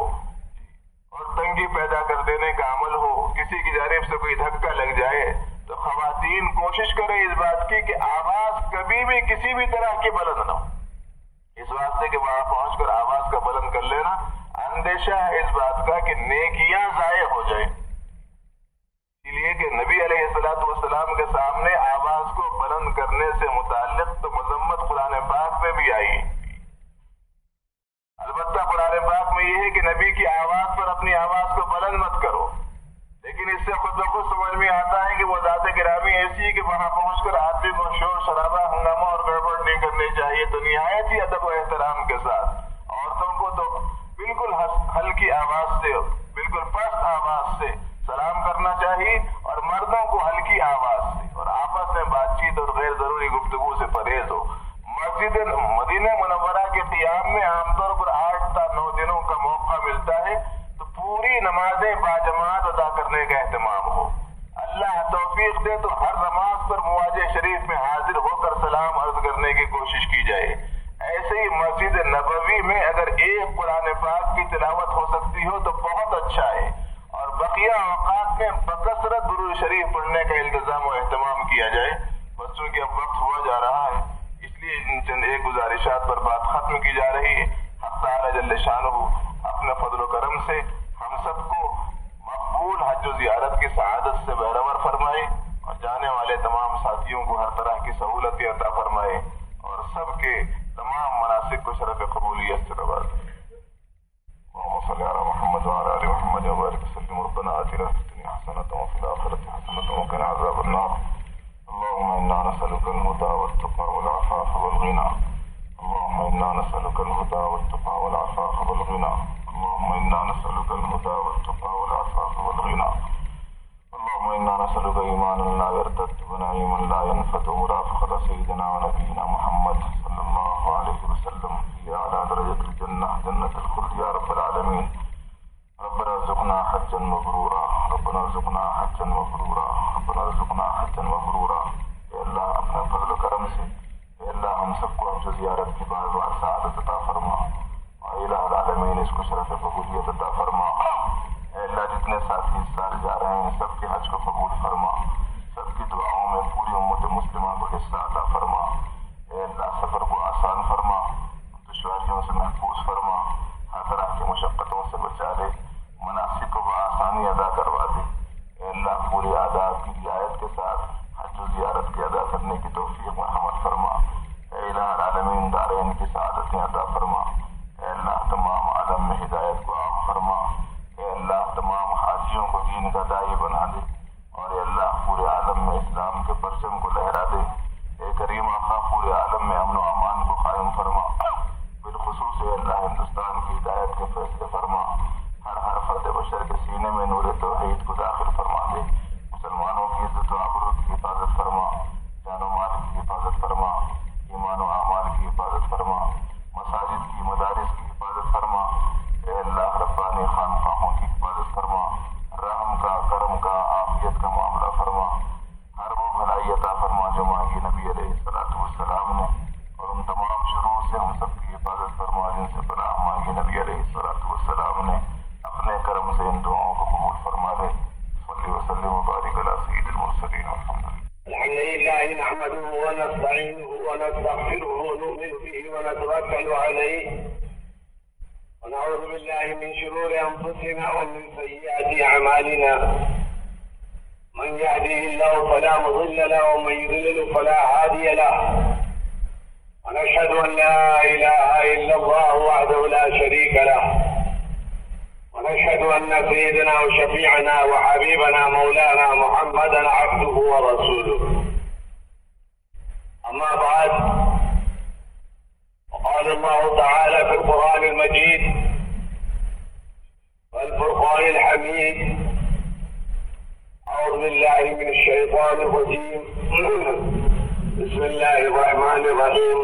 اور تنگی پیدا کر دینے کا عمل ہو, کسی کی جانب سے کوئی دھکا لگ جائے تو خواتین کوشش کریں اس بات کی کہ آواز کبھی بھی کسی بھی طرح کی بلند نہ ہو, اس واسطے کہ وہاں پہنچ کر آواز کا بلند کر لینا اندیشہ ہے اس بات کا کہ نیکیاں ضائع ہو جائیں، اس لیے کہ نبی علیہ السلام کے سامنے آواز کو بلند کرنے سے متعلق تو مذمت قرآن پاک میں بھی آئی، البتہ قرآن پاک میں یہ ہے کہ نبی کی آواز پر اپنی آواز کو بلند مت کرو، لیکن اس سے خود بخود سمجھ میں آتا ہے کہ وہ ذات گرامی ایسی ہے کہ وہاں پہنچ کر آدمی کو شور شرابہ ہنگامہ اور گڑبڑ نہیں کرنی چاہیے، تو نہایت ہی ادب و احترام کے ساتھ عورتوں کو تو بالکل ہلکی آواز سے، بالکل پست آواز سے سلام کرنا چاہیے، اور مردوں کو ہلکی آواز سے، اور آپس میں بات چیت اور غیر ضروری گفتگو سے پرہیز ہو۔ مسجد مدینہ منورہ کے قیام میں عام طور پر 8 تا 9 دنوں کا موقع ملتا ہے، تو پوری نمازیں باجماعت ادا کرنے کا اہتمام ہو۔ اللہ توفیق دے تو ہر نماز پر مواجہ شریف میں حاضر ہو کر سلام عرض کرنے کی کوشش کی جائے۔ ایسے ہی مسجد نبوی میں اگر ایک قرآن پاک کی تلاوت ہو سکتی ہو تو بہت اچھا ہے، اور بقیہ اوقات میں بکثرت درود شریف پڑھنے کا التزام و اہتمام کیا جائے۔ بس چونکہ اب وقت ہوا جا رہا ہے، اس لیے ان چند ایک گزارشات پر بات ختم کی جا رہی ہے۔ حق تعالی جل شانہ اپنے فضل و کرم سے ہم سب کو مقبول حج و زیارت کی سعادت سے بہرور فرمائے، اور جانے والے تمام ساتھیوں کو ہر طرح کی سہولت عطا فرمائے، اور سب کے تمام مناسک کو شرف قبولیت سے نوازے۔ اللهم صل على محمد وعلى ال محمد وبارك وسلم۔ ربنا آتنا في الدنيا حسنة وفي الآخرة حسنة وقنا عذاب النار۔ اللهم إنا نسألك الهدى والتقى والعفاف والغنى، اللهم إنا نسألك الهدى والتقى والعفاف والغنى، اللهم إنا نسألك الهدى والتقى والعفاف والغنى، اللهم إنا نسألك إيمانا لا يرتد ونعيما لا ينفد ورافقة سيدنا ونبينا محمد صلى الله عليه وسلم في أعلى درجة الجنة، جنة الخلد يا رب العالمين۔ ربنا ارزقنا حجا مبرورا، ربنا ارزقنا حجا مبرورا، ربنا ارزقنا حجا مبرورا۔ اے اللہ اپنے فضل و کرم سے اے اللہ ہم سب کو حج و زیارت کی بار بار سعادت عطا فرما، اور الہ العالمین اس کو شرف قبولیت عطا فرما۔ اے اللہ جتنے ساتھی اس سال جا رہے ہیں سب کے حج کو قبول فرما، سب کی دعاؤں میں پوری امت مسلمہ کو حصہ عطا فرما۔ اے اللہ سفر کو آسان فرما، دشواریوں سے محفوظ فرما، ہر طرح کی مشقتوں سے بچا لے، مناسک کو بآسانی ادا کروا دے۔ اے اللہ پورے آداب کی رعایت کے ساتھ حج و زیارت کے ادا کرنے کی توفیق مرحمت فرما۔ اے الہ العالمین دارین کی سعادتیں عطا فرما۔ اے اللہ تمام عالم میں ہدایت کو عام فرما۔ اے اللہ تمام حاجیوں کو دین کا داعی بنا دے، اور اے اللہ پورے عالم میں اسلام کے پرچم کو لہرا دے۔ اے کریم آقا پورے عالم میں امن و امان کو قائم فرما، بالخصوص اے اللہ ہندوستان کی ہدایت کے فیصلے فرما، ہر فرد بشر کے سینے میں نور توحید کو داخل فرما دے، مسلمانوں کی عزت و آبرو کی حفاظت فرما، جان و مال کی حفاظت فرما، ایمان و اعمال کی حفاظت فرما، مساجد کی مدارس کی حفاظت فرما۔ اے اللہ ربانی خانقاہوں کی حفاظت فرما، رحم کا کرم کا عافیت کا معاملہ فرما، ہر وہ بھلائی عطا فرما جو مانگی نبی علیہ السلام نے، اور ان تمام شرور سے ہم سب کی حفاظت فرما جن سے پناہ مانگی نبی علیہ السلام نے۔ اپنے کرم سے ان دعاؤں کو قبول فرما لے۔ صلی وسلم وبارک علی سید المرسلین والحمد للہ۔ الحمد لله نحمده ونستعينه ونستغفره ونؤمن به ونتوكل عليه ونعوذ بالله من شرور أنفسنا ومن سيئات أعمالنا، من يهده الله فلا مضل له ومن يضلل فلا هادي له، ونشهد أن لا إله إلا الله وحده لا شريك له، ونشهد أن سيدنا وشفيعنا وحبيبنا مولانا محمدا عبده ورسوله. أما بعد، وقال الله تعالى في القرآن المجيد والفرقان الحميد: أعوذ بالله من الشيطان الرجيم، بسم الله الرحمن الرحيم.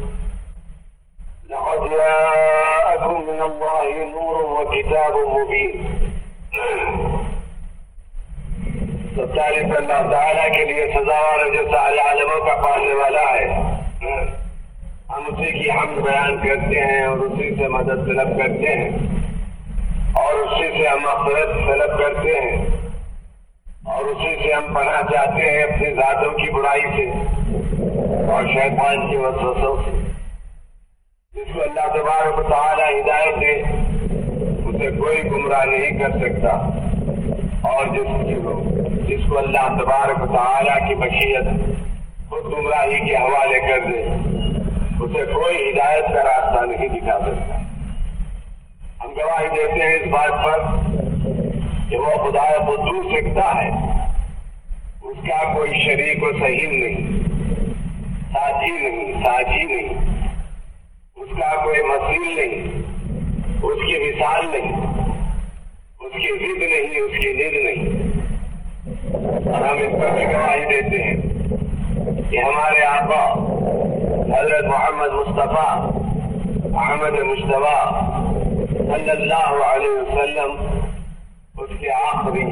لقد جاءكم من الله نور وكتاب مبين. ستالف اللہ تعالیٰ کے لیے سزاوار جو سارے عالموں کا پالنے والا ہے، ہم اسی کی حمد بیان کرتے ہیں اور اسی سے مدد طلب کرتے ہیں اور اسی سے ہم مغفرت طلب کرتے ہیں اور اسی سے ہم پناہ چاہتے ہیں اپنی ذاتوں کی برائی سے اور شیطان کی وسوسوں سے۔ جس کو اللہ تبارک و تعالیٰ ہدایت دے، اسے کوئی گمراہ نہیں کر سکتا، اور جس کو اللہ تبارک و تعالیٰ کی مشیت خود گمراہی کے حوالے کر دے اسے کوئی ہدایت کا راستہ نہیں دکھا سکتا۔ ہم گواہی دیتے ہیں اس بات پر کہ وہ خدا قدوس سکتا ہے، اس کا کوئی شریک و صحیح نہیں، ساجی نہیں، اس کا کوئی مثیل نہیں، اس کی مثال نہیں، اس کی ضد نہیں، اس کی ند نہیں۔ اور ہم اس پر بھی گواہی دیتے ہیں کہ ہمارے آقا حضرت محمد مصطفیٰ احمد مجتبیٰ صلی اللہ علیہ وسلم اس کے آخری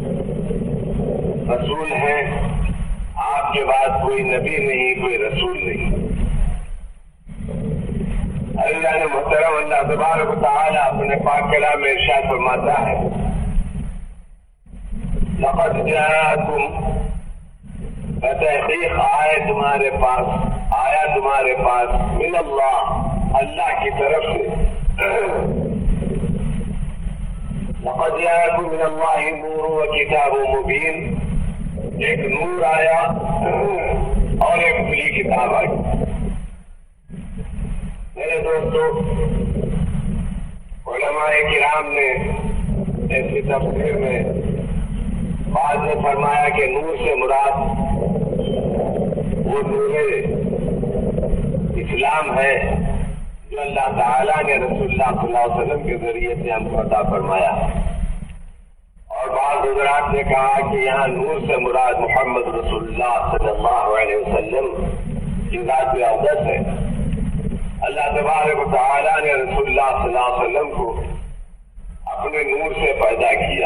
رسول ہیں۔ آپ کے بعد کوئی نبی نہیں، کوئی رسول نہیں۔ اللہ نے محترم اللہ تبارک و تعالیٰ اپنے پاک کلام میں ارشاد فرماتا ہے، لقد جاءکم، بتحقیق آیا تمہارے پاس من اللہ کی طرف سے، لقد جاءکم من اللہ نور و کتاب مبین، ایک نور آیا اور ایک کھلی کتاب آئی۔ میرے دوستو، علماء کرام نے ایسی تفسیر میں بعض نے فرمایا کہ نور سے مراد وہ نور اسلام ہے جو اللہ تعالیٰ نے رسول اللہ صلی اللہ علیہ وسلم کے ذریعے سے ہم کو عطا فرمایا، اور بعض حضرات نے کہا کہ یہاں نور سے مراد محمد رسول اللہ صلی اللہ علیہ وسلم کی ذات اقدس ہے۔ اللہ تبارک و تعالیٰ نے رسول اللہ صلی اللہ علیہ وسلم کو اپنے نور سے پیدا کیا۔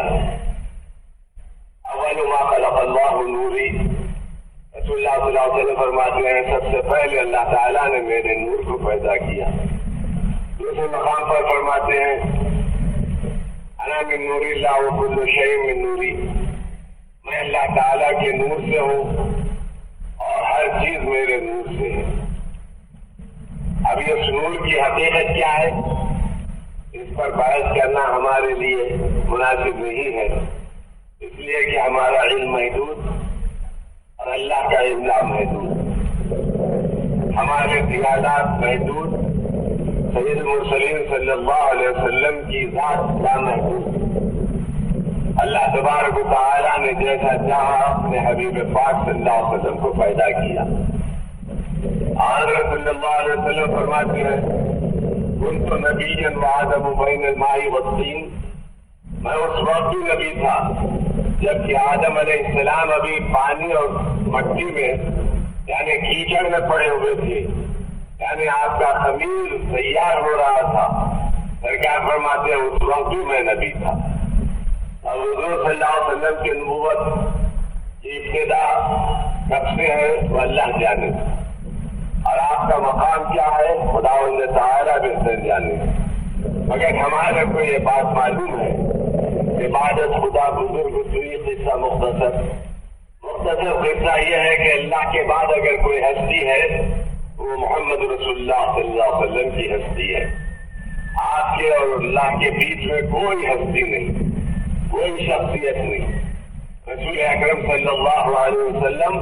اول ما خلق اللہ نوری، رسول اللہ صلی اللہ علیہ وسلم فرماتے ہیں سب سے پہلے اللہ تعالیٰ نے میرے نور کو پیدا کیا۔ دوسرے مقام پر فرماتے ہیں انا من نور اللہ وکل شیء من نوری، میں اللہ تعالیٰ کے نور سے ہوں اور ہر چیز میرے نور سے ہے۔ اب اس نور کی حقیقت کیا ہے اس پر بحث کرنا ہمارے لیے مناسب نہیں ہے، اس لیے کہ ہمارا علم محدود اور اللہ کا علم محدود، ہمارے خیالات محدود، سید المرسلین صلی اللہ علیہ وسلم کی ذات لامحدود۔ اللہ تبارک و تعالیٰ نے جیسا چاہا اپنے حبیب پاک صلی اللہ علیہ وسلم کو پیدا کیا۔ حضرت صلی اللہ علیہ وسلم فرماتے ہیں كنت نبیا وآدم بین الماء والطین، میں اس وقت بھی نبی تھا جبکہ آدم علیہ السلام ابھی پانی اور مٹی میں یعنی کیچڑ میں پڑے ہوئے تھے، یعنی آپ کا خمیر تیار ہو رہا تھا۔ سرکار فرماتے ہیں اس وقت بھی میں نبی تھا۔ اور حضور صلی اللہ علیہ وسلم کی نبوت کی ابتدا کب سے ہے وہ اللہ جانے، اور آپ کا مقام کیا ہے خداوند تعالیٰ بہتر جانے، مگر ہمارے کو یہ بات معلوم ہے عبادت خدا بزرگ سوئی قصہ مختصر قصہ یہ ہے کہ اللہ کے بعد اگر کوئی ہستی ہے وہ محمد رسول اللہ صلی اللہ علیہ وسلم کی ہستی ہے۔ آپ کے اور اللہ کے بیچ میں کوئی ہستی نہیں، کوئی شخصیت نہیں۔ رسول اکرم صلی اللہ علیہ وسلم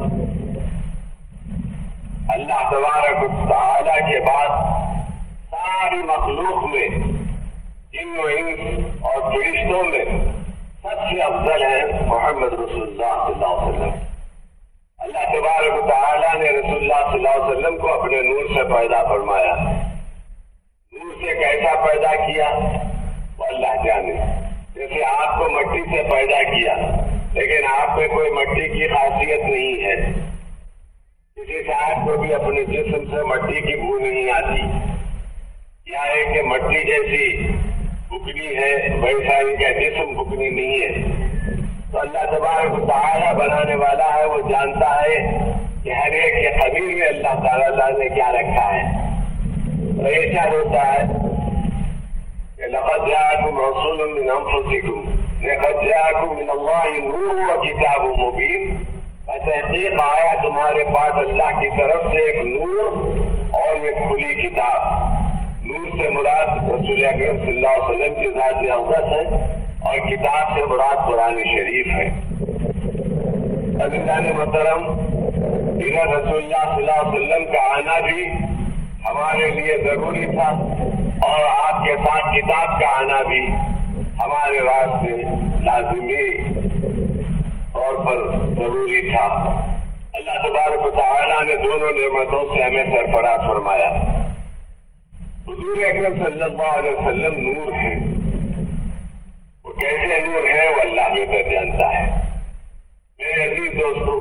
اللہ تبارک و تعالیٰ کے بعد ساری مخلوق میں جن و انس اور فرشتوں میں سب سے افضل ہے محمد رسول اللہ صلی اللہ علیہ وسلم۔ اللہ تبارک و تعالیٰ نے رسول اللہ صلی اللہ علیہ وسلم کو اپنے نور سے پیدا فرمایا۔ نور سے کیسا پیدا کیا وہ اللہ جانے، جیسے آپ کو مٹی سے پیدا کیا لیکن آپ میں کوئی مٹی کی خاصیت نہیں ہے، کسی صاحب کو بھی اپنے جسم سے مٹی کی بو نہیں آتی، کیا ہے کہ مٹی جیسی بکنی ہے ویسا ان کا جسم بکنی نہیں ہے۔ تو اللہ تبارک و تعالیٰ بنانے والا ہے، وہ جانتا ہے کہ ہر ایک کے خمیر میں اللہ تعالیٰ نے کیا رکھا ہے۔ تو ایسا ہوتا ہے کہ لقد جاءکم رسول من انفسکم، لقد جاءکم من اللہ نور و کتاب مبین، تحقیق آیا تمہارے پاس اللہ کی طرف سے ایک نور اور ایک کھلی کتاب۔ نور سے مراد رسول اکرم صلی اللہ علیہ وسلم کی ذات اقدس ہے اور کتاب سے مراد قرآن شریف ہے۔ عزیزان محترم، ادھر رسول اللہ صلی اللہ علیہ وسلم کا آنا بھی ہمارے لیے ضروری تھا اور آپ کے ساتھ کتاب کا آنا بھی ہمارے واسطے لازمی طور پر ضروری تھا۔ اللہ تبارک و تعالیٰ نے دونوں نعمتوں سے ہمیں سرفراز فرمایا۔ حضور اکرم صلی اللہ علیہ وسلم نور ہیں، وہ کیسے نور ہے وہ اللہ بہتر جانتا ہے۔ میرے عزیز دوستو،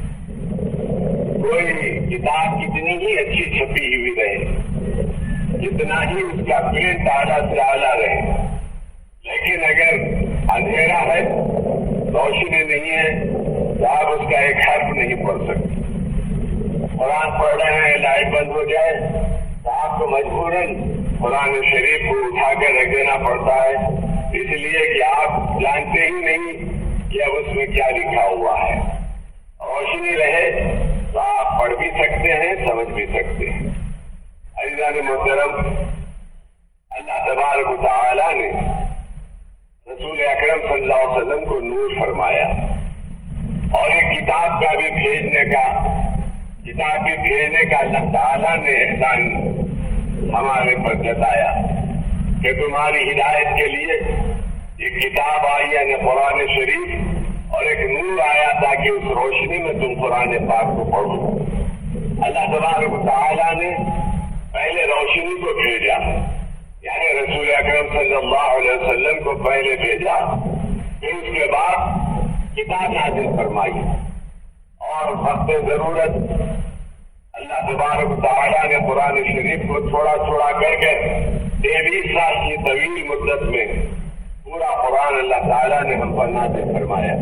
کوئی کتاب کتنی ہی اچھی چھپی ہوئی رہے، جتنا ہی اس کا پرنٹ اعلیٰ سے اعلیٰ رہے، لیکن اگر اندھیرا ہے، روشنی نہیں ہے، تو آپ اس کا ایک حرف نہیں پڑھ سکتے۔ قرآن پڑھ رہے ہیں، لائٹ بند ہو جائے تو آپ کو مجبوراً قرآن شریف کو اٹھا کر رکھ دینا پڑتا ہے، اس لیے کہ آپ جانتے ہی نہیں کہ اب اس میں کیا لکھا ہوا ہے۔ روشنی رہے تو آپ پڑھ بھی سکتے ہیں، سمجھ بھی سکتے ہیں۔ عزیزان محترم، اللہ تبارک و تعالیٰ نے رسول اکرم صلی اللہ علیہ وسلم کو نور فرمایا اور ایک کتاب کا بھی بھیجنے کا اللہ تعالیٰ نے احسان ہمارے پر جتایا کہ تمہاری ہدایت کے لیے ایک کتاب آئی یعنی قرآن شریف اور ایک نور آیا تاکہ اس روشنی میں تم قرآن پاک کو پڑھو۔ اللہ تبارک و تعالیٰ نے پہلے روشنی کو بھیجا، یعنی رسول اکرم صلی اللہ علیہ وسلم کو پہلے بھیجا، پھر اس کے بعد کتاب نازل فرمائی اور وقت ضرورت اللہ تبارک و تعالیٰ نے قرآن شریف کو تھوڑا تھوڑا کر کے 23 سال کی طویل مدت میں پورا قرآن اللہ تعالیٰ نے ہم پر نازل فرمایا۔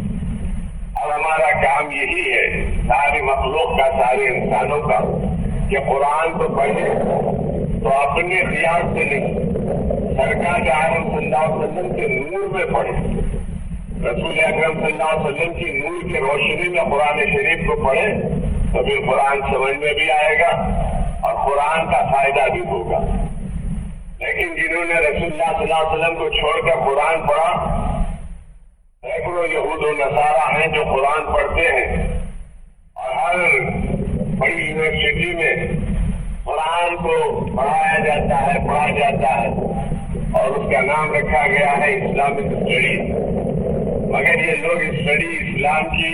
اور ہمارا کام یہی ہے، ساری مخلوق کا، سارے انسانوں کا، کہ قرآن کو پڑھے تو اپنے خیال سے نہیں، سرکار عالم صلی اللہ علیہ وسلم کے نور میں پڑھے، رسول اکرم صلی اللہ علیہ وسلم کی نور کی روشنی میں قرآن شریف کو پڑھے تو پھر قرآن سمجھ میں بھی آئے گا اور قرآن کا فائدہ بھی ہوگا۔ لیکن جنہوں نے رسول اللہ صلی اللہ علیہ وسلم کو چھوڑ کر قرآن پڑھا، سینکڑوں یہود و نصارہ ہیں جو قرآن پڑھتے ہیں اور ہر بڑی یونیورسٹی میں قرآن کو پڑھا جاتا ہے اور اس کا نام رکھا گیا ہے اسلامک اسٹڈی۔ مگر یہ لوگ اسٹڈی اسلام کی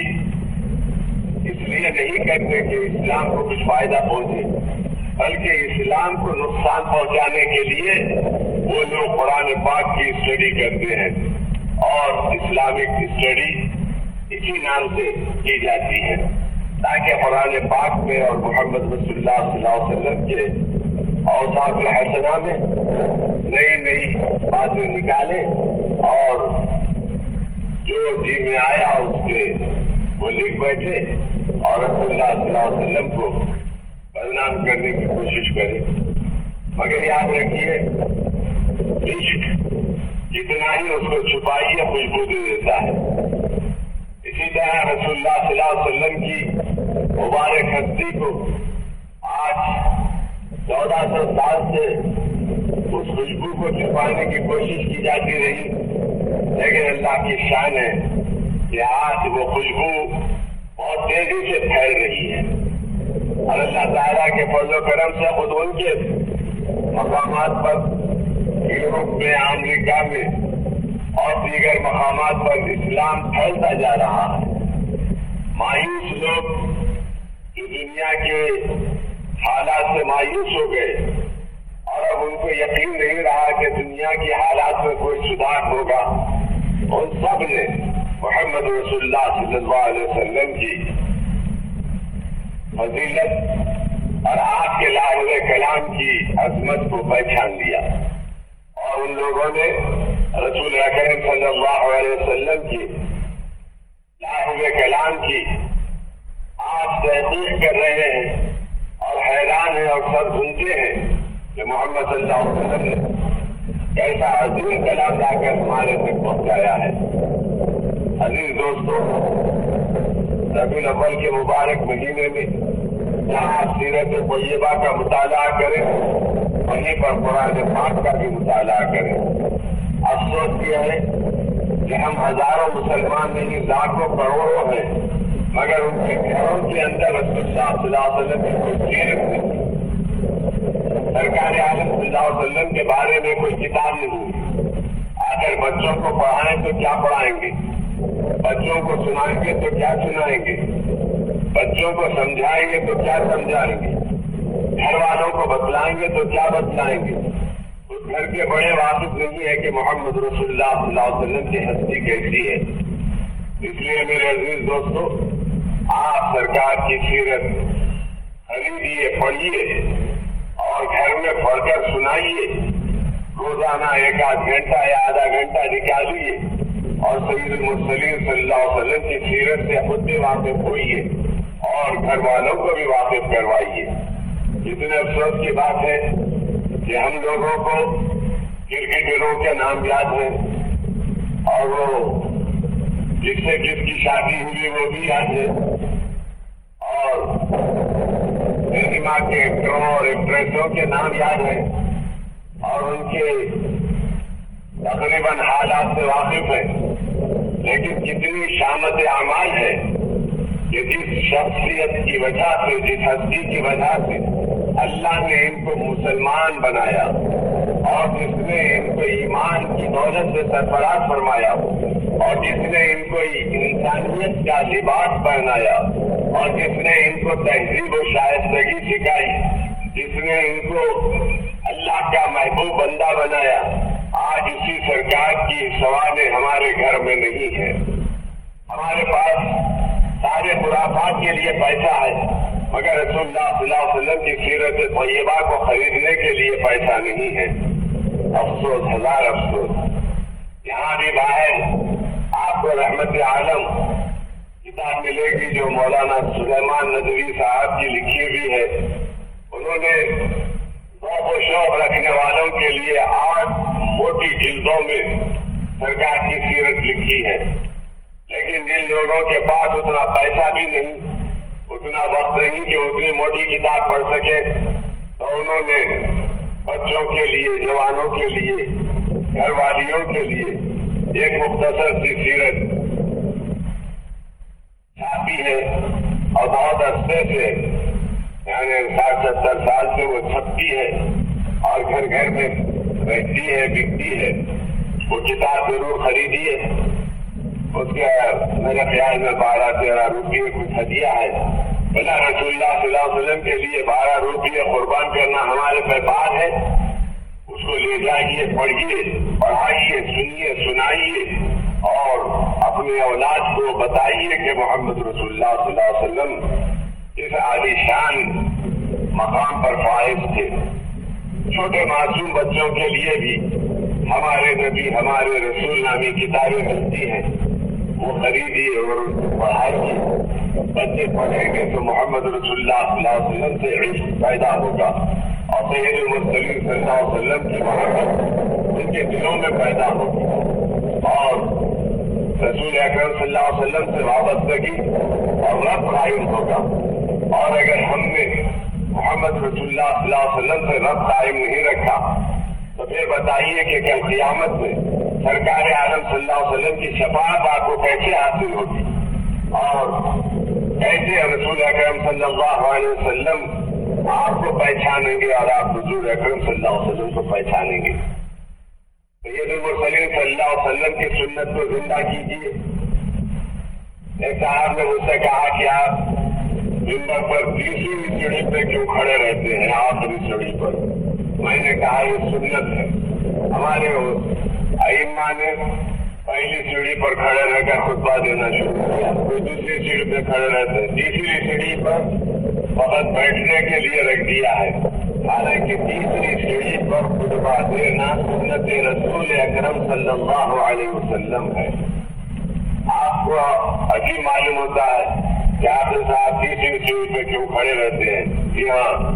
اس لیے نہیں کرتے کہ اسلام کو کچھ فائدہ پہنچے، بلکہ اسلام کو نقصان پہنچانے کے لیے وہ لوگ قرآن پاک کی اسٹڈی کرتے ہیں اور اسلامک اسٹڈی اسی نام سے کی جاتی ہے تاکہ قرآن پاک میں اور محمد رسول اللہ صلی اللہ علیہ وسلم کے اوصاف حسنہ میں نئی نئی باتیں نکالیں اور جو جی میں آیا اس کے وہ لکھ بیٹھے اور رسول اللہ صلی اللہ علیہ وسلم کو بدنام کرنے کی کوشش کرے۔ مگر یاد رکھیے، عشق جتنا ہی اس کو چھپائیے خوشبو دے دیتا ہے۔ اسی طرح رسول اللہ صلی اللہ علیہ وسلم کی مبارک ہستی کو آج 1400 سال سے اس خوشبو کو چھپانے کی کوشش کی جاتی رہی، لیکن اللہ کی شان ہے کہ آج وہ خوشبو بہت تیزی سے پھیل رہی ہے اور اللہ تعالیٰ کے فضل و کرم سے خود ان کے مقامات پر، یورپ میں، امریکہ میں اور دیگر مقامات پر اسلام پھیلتا جا رہا ہے۔ مایوس لوگ جو دنیا کے حالات سے مایوس ہو گئے اور اب ان کو یقین نہیں رہا کہ دنیا کے حالات میں کوئی سدھار ہوگا، ان سب نے محمد رسول اللہ صلی اللہ علیہ وسلم کی فضیلت اور آپ کے لاہور کلام کی عظمت کو پہچان لیا اور ان لوگوں نے رسول اکرم صلی اللہ علیہ وسلم کی لاہور کلام کی آج تحقیق کر رہے ہیں اور حیران ہیں اور سب سنتے ہیں کہ محمد صلی اللہ علیہ وسلم نے کیسا عظیم کلام لا کر ہمارے تک پہنچایا ہے۔ عزیز دوستوں، ربیع الاول کے مبارک مہینے میں جہاں آپ سیرت طیبہ کا مطالعہ کریں وہیں پر قرآن پاک کا بھی مطالعہ کریں. افسوس یہ ہے کہ ہم ہزاروں مسلمان نہیں لاکھوں کروڑوں ہیں مگر ان کے گھروں کے اندر رسول اللہ صلی اللہ علیہ وسلم کی کوئی سیرت نہیں. سرکار عالم صلی اللہ علیہ وسلم کے بارے میں کوئی کتاب نہیں. اگر بچوں کو پڑھائیں تو کیا پڑھائیں گے, بچوں کو سنائیں گے تو کیا سنائیں گے, بچوں کو سمجھائیں گے تو کیا سمجھائیں گے, گھر والوں کو بتلائیں گے تو کیا بتلائیں گے. اس گھر کے بڑے واقف نہیں ہے کہ محمد رسول اللہ صلی اللہ علیہ وسلم کی ہستی کیسی ہے. اس لیے میرے عزیز دوستو, آپ سرکار کی سیرت خریدیے, پڑھیے اور گھر میں پڑھ کر سنائیے. روزانہ ایک آدھ گھنٹہ یا آدھا گھنٹہ نکالیے اور سید المرسلین صلی اللہ علیہ وسلم کی سیرت سے خود بھی واقف ہوئیے اور گھر والوں کو بھی واقف کروائیے. اتنے افسوس کی بات ہے کہ ہم لوگوں کو کرکٹروں کے نام یاد ہیں اور وہ جس سے جس کی شادی ہوئی وہ بھی یاد ہے, اور سنیما کے ایکٹروں اور ایکٹریسوں کے نام یاد ہیں اور ان کے تقریباً حالات سے واقف ہیں. لیکن کتنی شامت اعمال ہے کہ جس شخصیت کی وجہ سے, جس ہستی کی وجہ سے اللہ نے ان کو مسلمان بنایا اور جس نے ان کو ایمان کی دولت سے سرفراز فرمایا اور جس نے ان کو انسانیت کا لباس پہنایا اور جس نے ان کو تہذیب و شائستگی سکھائی, جس نے ان کو اللہ کا محبوب بندہ بنایا, آج اسی سرکار کی سوانح ہمارے گھر میں نہیں ہے. ہمارے پاس سارے خرافات کے لیے پیسہ ہے مگر رسول اللہ صلی اللہ علیہ وسلم کی سیرت طیبہ کو خریدنے کے لیے پیسہ نہیں ہے. افسوس, ہزار افسوس. یہاں بھی باہر آپ کو رحمت عالم کتاب ملے گی جو مولانا سلیمان ندوی صاحب کی لکھی ہوئی ہے. انہوں نے ذوق و شوق رکھنے والوں کے لیے 8 موٹی جلدوں میں سرکار کی سیرت لکھی ہے. لیکن جن لوگوں کے پاس اتنا پیسہ بھی نہیں, اتنا وقت نہیں کہ اتنی موٹی کتاب پڑھ سکے, تو انہوں نے بچوں کے لیے, جوانوں کے لیے, گھر والیوں کے لیے ایک مختصر سی سیرت چھاپی ہے اور بہت عرصے سے یعنی 60-70 سال سے وہ چھپتی ہے اور گھر گھر میں رہتی ہے, بکتی ہے. وہ کتاب ضرور خریدیے. اس کے میرے خیال میں 12-13 روپئے کچھ ہدیہ ہے. بلا رسول اللہ صلی اللہ علیہ وسلم کے لیے 12 روپئے قربان کرنا ہمارے پہ بات ہے. اس کو لے جائیے, پڑھیے, پڑھائیے, سنیے, سنائیے اور اپنے اولاد کو بتائیے کہ محمد رسول اللہ صلی اللہ علیہ وسلم اس عالی شان مقام پر فائز تھے. چھوٹے معصوم بچوں کے لیے بھی ہمارے نبی, ہمارے رسول نامی کتابیں ملتی ہیں, وہ خریدیے اور پڑھائیے. بچے پڑھیں گے تو محمد رسول اللہ صلی اللہ علیہ وسلم سے عشق پیدا ہوگا اور سید المرسلین صلی اللہ علیہ وسلم کی محبت ان کے دلوں میں پیدا ہوگی اور رسول اکرم صلی اللہ علیہ وسلم سے وابستگی اور رب قائم ہوگا. اور اگر ہم نے محمد رسول اللہ صلی اللہ علیہ وسلم سے رب قائم نہیں رکھا تو پھر بتائیے کہ کل قیامت میں سرکار عالم صلی اللہ علیہ وسلم کی شفاعت آپ کو کیسے حاصل ہوگی اور کیسے رسول اکرم صلی اللہ علیہ وسلم آپ کو پہچانیں گے اور آپ حضور اکرم صلی اللہ علیہ وسلم کو پہچانیں گے. سید المرسلین صلی اللہ علیہ وسلم کی سنت کو زندہ کیجیے. ایک صاحب نے مجھ سے کہا کہ آپ ممبر پر 30ویں سیڑھی پہ کیوں کھڑے رہتے ہیں, آخری سیڑھی پر. میں نے کہا یہ سنت ہے. ہمارے ائمہ نے پہلی سیڑھی پر کھڑے رہ کر خطبہ دینا شروع کیا, کوئی دوسری سیڑھی پہ کھڑے رہتے ہیں, تیسری سیڑھی پر وقت بیٹھنے کے لیے رکھ دیا ہے. حالانکہ تیسری سیڑھی پر خطبہ دینا سنت رسول اکرم صلی اللہ علیہ وسلم ہے. آپ کو عجیب معلوم ہوتا ہے کہ آپ صاحب تیسری سیڑھی پہ کیوں کھڑے رہتے ہیں. جی ہاں,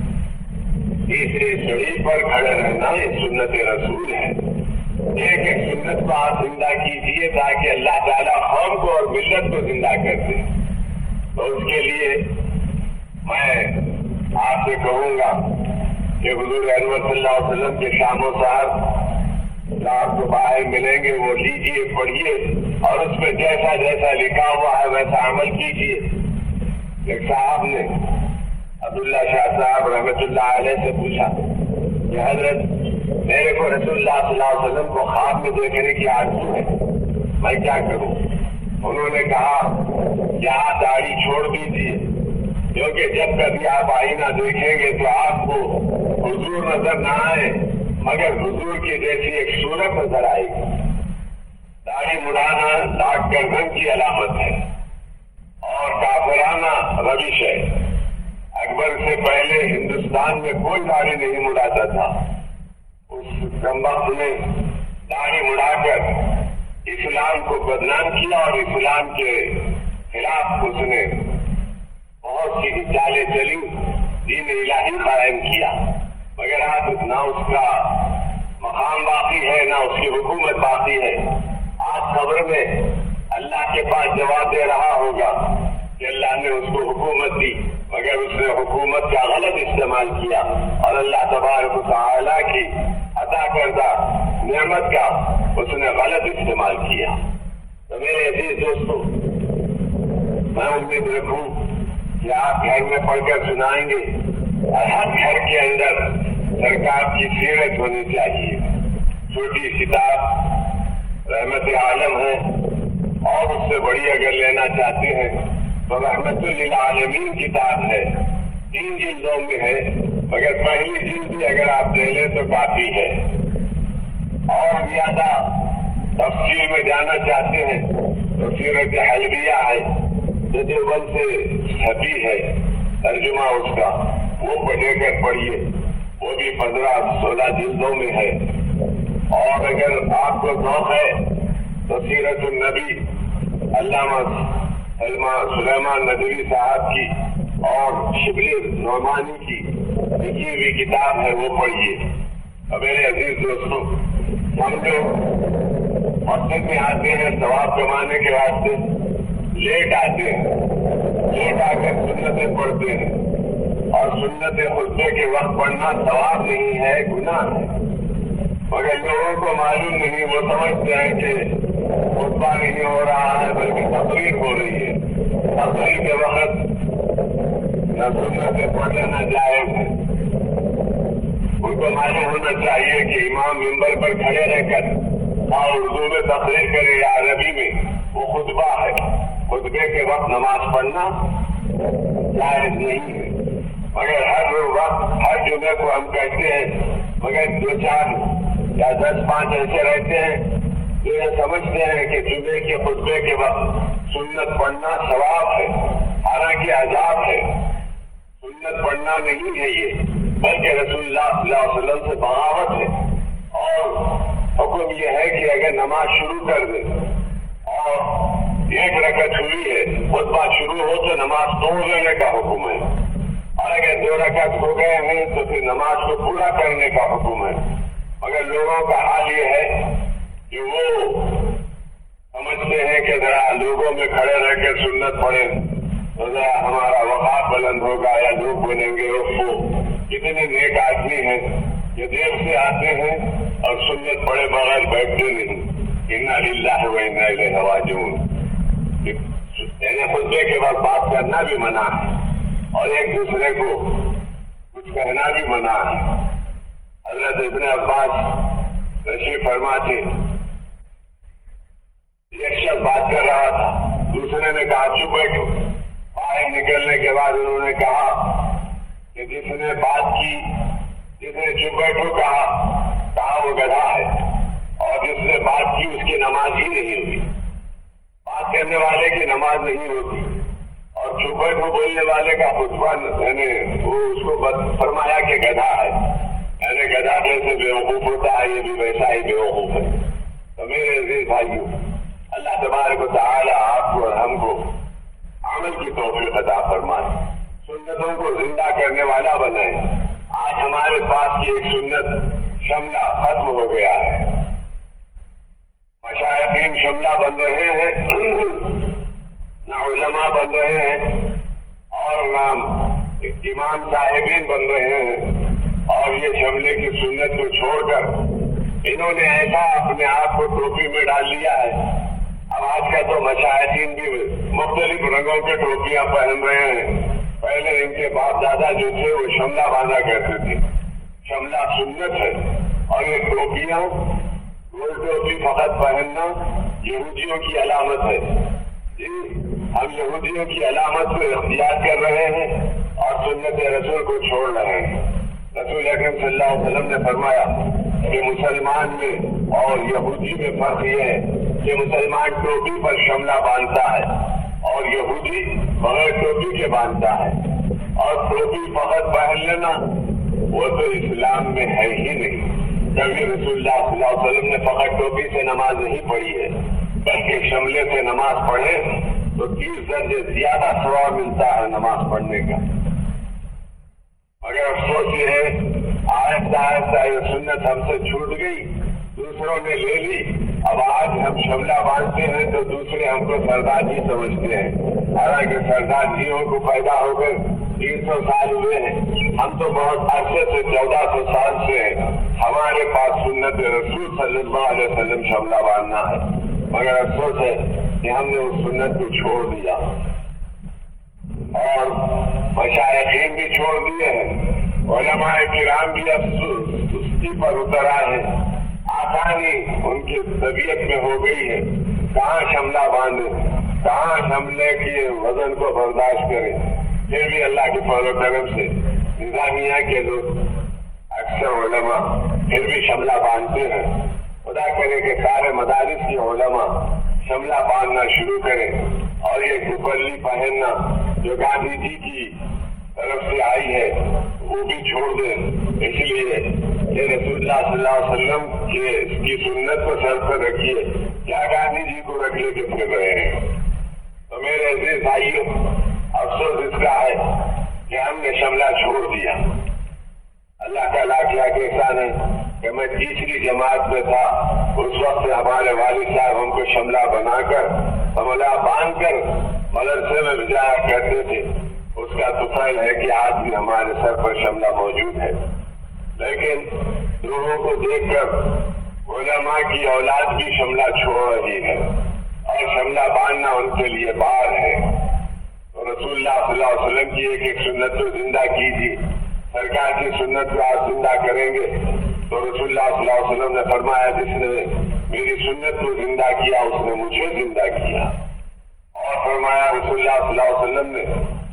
تیسری سیڑھی پر کھڑے رہنا یہ سنت رسول ہے. ایک ایک سنت کو آپ زندہ کیجیے تاکہ اللہ تعالیٰ قوم کو اور ملت کو زندہ کر دے. تو اس کے لیے میں آپ سے کہوں گا کہ حضور انور صلی اللہ علیہ وسلم کے شام و سحر آپ کو باہر ملیں گے، وہ لیجیے، پڑھیے اور اس میں جیسا جیسا لکھا ہوا ہے ویسا عمل کیجیے۔ ایک صاحب نے عبداللہ شاہ صاحب رحمۃ اللہ علیہ سے پوچھا کہ حضرت میرے کو رسول اللہ صلی اللہ علیہ وسلم کو خواب میں دیکھنے کی آرزو ہے، میں کیا کروں؟ انہوں نے کہا کہ آپ داڑھی چھوڑ دیجیے، کیونکہ جب کبھی آپ آئینہ دیکھیں گے تو آپ کو حضور نظر نہ آئے مگر حضور کی جیسی ایک صورت نظر آئے گی۔ داڑھی مڑانا لاکھ گردن کی علامت ہے اور کافرانہ روش ہے۔ اکبر سے پہلے ہندوستان میں کوئی داڑھی نہیں مڑاتا تھا، اس کم وقت نے داڑھی مڑا کر اسلام کو بدنام کیا اور اسلام کے خلاف اس نے بہت سی چالیں چلی، دین الہی قائم کیا، مگر آج نہ اس کا مقام باقی ہے نہ اس کی حکومت باقی ہے۔ آج خبر میں اللہ کے پاس جواب دے رہا ہوگا کہ اللہ نے اس کو حکومت دی مگر اس نے حکومت کا غلط استعمال کیا اور اللہ تبارک و تعالیٰ کی عطا کردہ نعمت کا اس نے غلط استعمال کیا۔ تو میرے عزیز دوستو، میں امید رکھوں کہ آپ گھر میں پڑھ کر سنائیں گے اور ہر گھر کے اندر سرکار کی سیرت ہونی چاہیے۔ چھوٹی کتاب رحمت عالم ہے اور اس سے بڑی اگر لینا چاہتے ہیں تو رحمت للعالمین کتاب ہے، 3 جلدوں میں ہے مگر پہلی جلد بھی اگر آپ لے لیں تو کافی ہے۔ اور زیادہ تفصیل میں جانا چاہتے ہیں تو سیرت حلبیہ ہے جو دیوبند سے چھپی ہے، ترجمہ اس کا وہ پڑھے کر پڑھیے، وہ بھی 15-16 جلدوں میں ہے۔ اور اگر آپ کو ذوق ہے تو سیرت النبی علامہ سلیمان ندوی صاحب کی اور شبلی نعمانی کی لکھی ہوئی کتاب ہے، وہ پڑھیے۔ اور میرے عزیز دوستوں، ہم جو مسجد میں آتے ہیں ثواب کمانے کے واسطے، لیٹ آتے ہیں، لیٹ آ کر سنتیں پڑھتے ہیں اور سنت خطبے کے وقت پڑھنا ثواب نہیں ہے، گناہ ہے، مگر لوگوں کو معلوم نہیں، وہ سمجھتے ہیں کہ خطبہ نہیں ہو رہا ہے بلکہ تقریر ہو رہی ہے۔ تقریر کے وقت نہ سنتیں پڑھ لینا جائز ہے۔ ان کو معلوم ہونا چاہیے کہ امام ممبر پر کھڑے رہ کر اور اردو میں تقریر کرے یا عربی میں، وہ خطبہ ہے۔ خطبے کے وقت نماز پڑھنا جائز نہیں ہے، مگر ہر وقت ہر جمعے کو ہم کہتے ہیں، مگر 2-4 یا 10-5 ایسے رہتے ہیں جو یہ سمجھتے ہیں کہ جمعے کے خطبے کے وقت سنت پڑھنا ثواب ہے، حالانکہ عذاب ہے۔ سنت پڑھنا نہیں ہے یہ، بلکہ رسول اللہ صلی اللہ علیہ وسلم سے بغاوت ہے۔ اور حکم یہ ہے کہ اگر نماز شروع کر دیں اور 1 رکعت ہوئی ہے، خطبہ شروع ہو تو نماز توڑ لینے کا حکم ہے، اور اگر 2 رکعت ہو گئے ہیں تو پھر نماز کو پورا کرنے کا حکم ہے۔ مگر لوگوں کا حال یہ ہے کہ وہ سمجھتے ہیں کہ ذرا لوگوں میں کھڑے رہ کر سنت پڑھیں تو ذرا ہمارا وقار بلند ہوگا یا لوگ بنیں گے۔ وہ کتنے نیک آدمی ہیں جو دیر سے آتے ہیں اور سنت پڑھے بغیر بیٹھتے نہیں۔ انا للہ و انا الیہ راجعون۔ خطبے کے بعد بات کرنا بھی منع ہے اور ایک دوسرے کو کچھ کہنا بھی منع ہے۔ حضرت ابن عباس تشریف فرما تھے، ایک شخص بات کر رہا تھا، دوسرے نے کہا چپ بیٹھو۔ باہر نکلنے کے بعد انہوں نے کہا کہ جس نے بات کی، جس نے چپ بیٹھو کہا وہ گدھا ہے، اور جس نے بات کی اس کی نماز ہی نہیں ہوئی۔ بات کرنے والے کی نماز نہیں ہوتی اور چپ بیٹھو بولنے والے کا خطبہ میں نے وہ اس کو فرمایا کہ گدھا ہے، یعنی گدھا جیسے بیوقوف ہوتا ہے یہ بھی ویسا ہی بیوقوف ہے۔ تو میرے عزیز بھائیو، اللہ تبارک و تعالی آپ کو اور ہم کو عمل کی توفیق عطا فرمائے، سنتوں کو زندہ کرنے والا بنائے۔ آج ہمارے پاس کی ایک سنت شملہ ختم ہو گیا ہے، مشائخین شملہ بن رہے ہیں، نہ علماء بن رہے ہیں اور نہ امام صاحبین بن رہے ہیں، اور یہ شملے کی سنت کو چھوڑ کر انہوں نے ایسا اپنے آپ کو ٹوپی میں ڈال لیا ہے. اب آج کا تو مشاہدین بھی مختلف رنگوں کے ٹوپیاں پہن رہے ہیں. پہلے ان کے باپ دادا جو تھے وہ شملہ باندھا کرتے تھے. شملہ سنت ہے. اور یہ ٹوپیاں گول ٹوپی فقط پہننا یہودیوں کی علامت ہے. ہم یہودیوں کی علامت کو اختیار کر رہے ہیں اور سنت رسول کو چھوڑ رہے ہیں. رسول اکرم صلی اللہ علیہ وسلم نے فرمایا کہ مسلمان میں اور یہودی میں فرق یہ ہے کہ مسلمان ٹوپی پر شملہ باندھتا ہے اور یہودی بغیر ٹوپی کے باندھتا ہے. اور ٹوپی فقط پہن لینا وہ تو اسلام میں ہے ہی نہیں. کبھی رسول اللہ صلی اللہ علیہ وسلم نے فقط ٹوپی سے نماز نہیں پڑھی ہے بلکہ شملے سے نماز پڑھے تو 30 درجے زیادہ ثواب ملتا ہے نماز پڑھنے کا. مگر افسوس یہ ہے آہستہ آہستہ یہ سنت ہم سے چھوٹ گئی, دوسروں نے لے لی. اب آج ہم شملہ باندھتے ہیں تو دوسرے ہم کو سردار جی سمجھتے ہیں, حالانکہ سردار جیوں کو پیدا ہو کر 300 سال ہوئے ہیں. ہم تو بہت عرصے سے 1400 سال سے ہیں. ہمارے پاس سنت رسول صلی اللہ علیہ وسلم شملہ باندھنا ہے. مگر افسوس ہے کہ ہم نے اس سنت کو چھوڑ دیا اور مشائخین بھی چھوڑ دیے ہیں. علماء کرام بھی اب سستی پر اتر آئے ہیں. آسانی ان کی طبیعت میں ہو گئی ہے. کہاں شملہ باندھے, کہاں شملے کے وزن کو برداشت کریں. پھر بھی اللہ کے فضل و کرم سے نظامیہ کے لوگ اکثر علماء پھر بھی شملہ باندھتے ہیں. خدا کرے کہ سارے مدارس کے علماء شملہ باندھنا شروع کریں اور یہ دوپلی پہننا جو گاندھی جی کی طرف سے آئی ہے وہ بھی چھوڑ دیں. اس لیے کہ رسول اللہ صلی اللہ علیہ وسلم کے اس کی سنت کو سر پر رکھیے. کیا گاندھی جی کو رکھ لے کے پھر رہے ہیں؟ تو میرے عزیز بھائیوں, افسوس اس کا ہے کہ ہم نے شملہ چھوڑ دیا. اللہ کا لاکھ لاکھ احسان ہے کہ میں تیسری جماعت میں تھا. اس وقت ہمارے والد صاحب ہم کو شملہ بنا کر شملہ باندھ کر مدرسے میں بھیجایا کرتے تھے. اس کا طفیل ہے کہ آج بھی ہمارے سر پر شملہ موجود ہے. لیکن لوگوں کو دیکھ کر علماء کی اولاد بھی شملہ چھوڑ رہی ہے اور شملہ باندھنا ان کے لیے بار ہے. تو رسول اللہ صلی اللہ علیہ وسلم کی ایک سنت کو زندہ کیجیے. سرکار کی سنت کو آپ زندہ کریں گے تو رسول اللہ صلی اللہ علیہ وسلم نے فرمایا جس نے میری سنت کو زندہ کیا اس نے مجھے زندہ کیا. اور فرمایا رسول اللہ صلی اللہ علیہ وسلم نے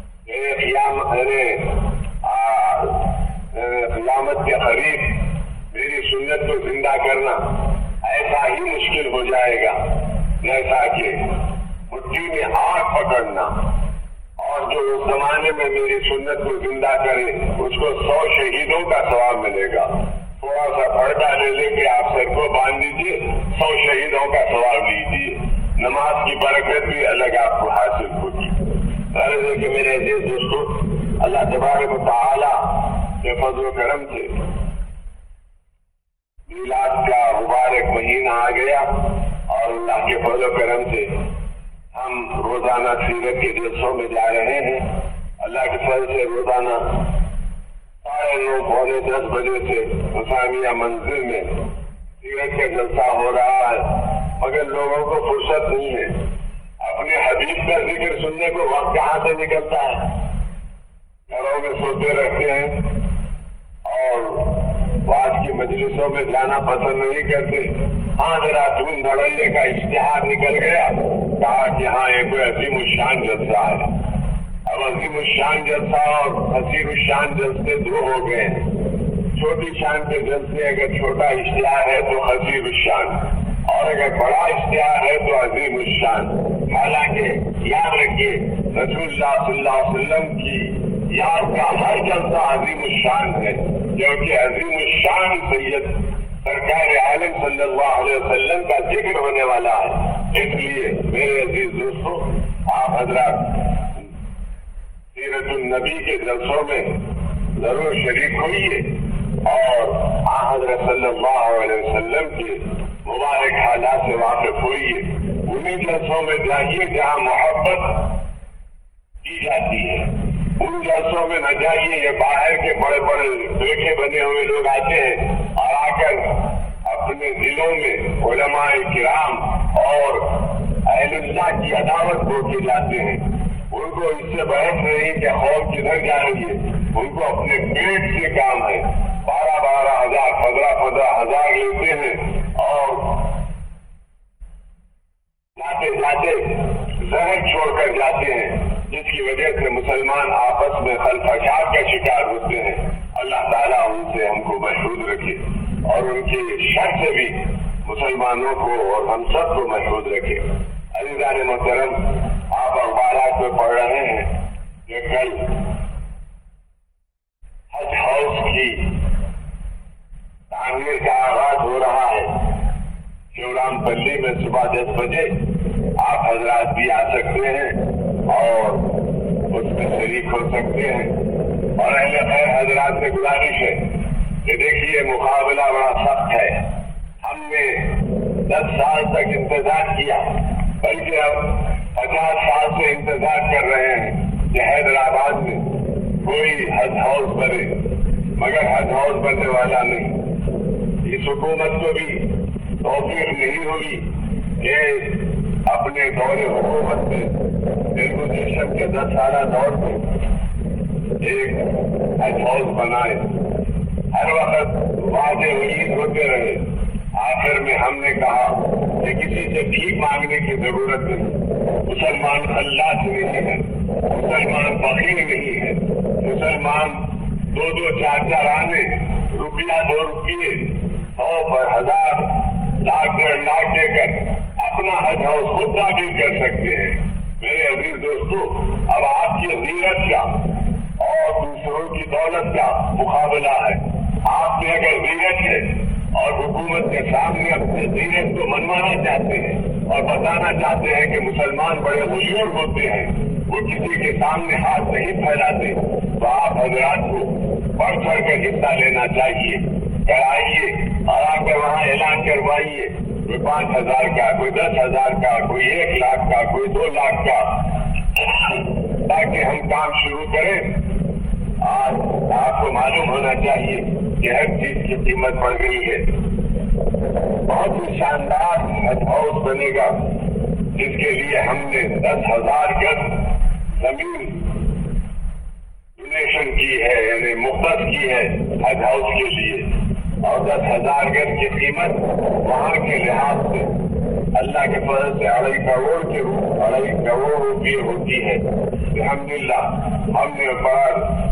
قیامت کے قریب میری سنت کو زندہ کرنا ایسا ہی مشکل ہو جائے گا جیسا کہ مٹھی میں آگ پکڑنا. اور جو اس زمانے میں میری سنت کو زندہ کرے اس کو 100 شہیدوں کا ثواب ملے گا. تھوڑا سا پھڑکا لے کے آپ سر کو باندھ دیجیے, 100 شہیدوں کا ثواب لیجیے. نماز کی برکت بھی الگ آپ کو حاصل ہوگی. کہ میرے عزیز دوستو, اللہ تبارک و تعالیٰ کے فضل و کرم سے میلاد کا مبارک مہینہ آ گیا اور اللہ کے فضل و کرم سے ہم روزانہ سیرت کے جلسوں میں جا رہے ہیں. اللہ کے فضل سے روزانہ 9:30 پونے 10 بجے سے حسینیہ منزل میں سیرت کا جلسہ ہو رہا ہے. مگر لوگوں کو فرصت نہیں ہے. اپنے حبیب کا ذکر سننے کو وقت کہاں سے نکلتا ہے؟ گھروں میں سوتے رہتے ہیں اور بعض کی مجلسوں میں جانا پسند نہیں کرتے. ہاں ذرا دھوم دھڑلے کا اشتہار نکل گیا, کہا کہ ہاں یہ کوئی عظیم الشان جلسہ ہے. اب عظیم الشان جلسہ اور حسین الشان جلسے دو ہو گئے ہیں. چھوٹی شان کے جلسے اگر چھوٹا اشتہار ہے تو حسین الشان, اور اگر بڑا اشتہار ہے تو عظیم الشان. حالانکہ یاد رکھیے رسول اللہ صلی اللہ علیہ وسلم کی یاد کا ہر جلسہ عظیم الشان ہے, کیونکہ عظیم الشان سید سرکار عالم صلی اللہ علیہ وسلم کا ذکر ہونے والا ہے. اس لیے میرے عزیز دوستوں, آپ حضرات سیرت النبی کے جلسوں میں ضرور شریک ہوئیے اور حضرت صلی اللہ علیہ وسلم کے مبارک حالات سے واقف ہوئیے. انہیں جلسوں میں جائیے جہاں محبت کی جاتی ہے, उन जलसों में न जाइए। ये बाहर के बड़े बड़े देखे बने हुए लोग आते हैं और आकर अपने दिलों में उलमाए किराम और अहलुल्लाह की अदावत को खिलाते हैं। उनको इससे बहस नहीं कि कौम किधर जा रही है, उनको अपने पेट से काम है। 12-12 हजार 15-15 हजार लेते हैं और जाते जाते जहर छोड़कर जाते हैं, जिसकी वजह से मुसलमान आपस में खलफशार का शिकार होते हैं। अल्लाह ताला उनसे हमको महफूज रखे और उनके शर से भी मुसलमानों को और हम सबको महफूज रखे। अज़ीज़ान मोहतरम, आप अखबारात में पढ़ रहे हैं कि कल हज हाउस की तामीर का आगाज हो रहा है। शिवरामपल्ली में सुबह 10 बजे आप हजरात भी आ सकते हैं और उसमें शरीक हो सकते हैं। और अहले खैर हजरात से गुजारिश है कि देखिए मुकाबला बड़ा सख्त है। हमने 10 साल तक इंतजार किया, बल्कि अब 50 साल से इंतजार कर रहे हैं कि हैदराबाद में कोई हज हाउस बने, मगर हज हाउस बनने वाला नहीं। इस हुकूमत को भी तौफीक नहीं होगी कि अपने दौरे हुकूमत में तेलुगुदेशम के 10 साल दौर में एक हज हाउस बनाए। हर वक्त वादे उम्मीद होते रहे। आखिर में हमने कहा कि किसी से भीख मांगने की जरूरत नहीं। मुसलमान अल्लाह से नहीं है, मुसलमान बखील नहीं है। मुसलमान 2-2 4-4 आने, रुपया 2 रुपये 100 पर 1000 लाख 1.5 लाख देकर अपना हज हाउस खुद तामीर कर सकते हैं। मेरे अजीज दोस्तों, अब आपकी गीरत का और दूसरों की दौलत का मुकाबला है। आप में अगर गीरत है और हुकूमत के सामने अपने गीरत को मनवाना चाहते हैं और बताना चाहते हैं कि मुसलमान बड़े बुजुर्ग होते हैं, वो किसी के सामने हाथ नहीं फैलाते, तो आप हजरात को बढ़ चढ़ कर हिस्सा लेना चाहिए। कराइए और आकर वहाँ ऐलान करवाइए, कोई 5,000 का, कोई 10,000 का, कोई 1 लाख का, कोई 2 लाख का, ताकि हम काम शुरू करें। आज आपको मालूम होना चाहिए कि हर चीज की कीमत बढ़ गई है। बहुत ही शानदार हज हाउस बनेगा, जिसके लिए हमने 10,000 गज जमीन डोनेशन की है, यानी मुफ्त की है हज हाउस के लिए। और 10,000 गज की कीमत वहाँ के लिहाज से अल्लाह के फजल से 2.5 करोड़ रुपये होती है। अल्हम्दुलिल्लाह हमने बड़ा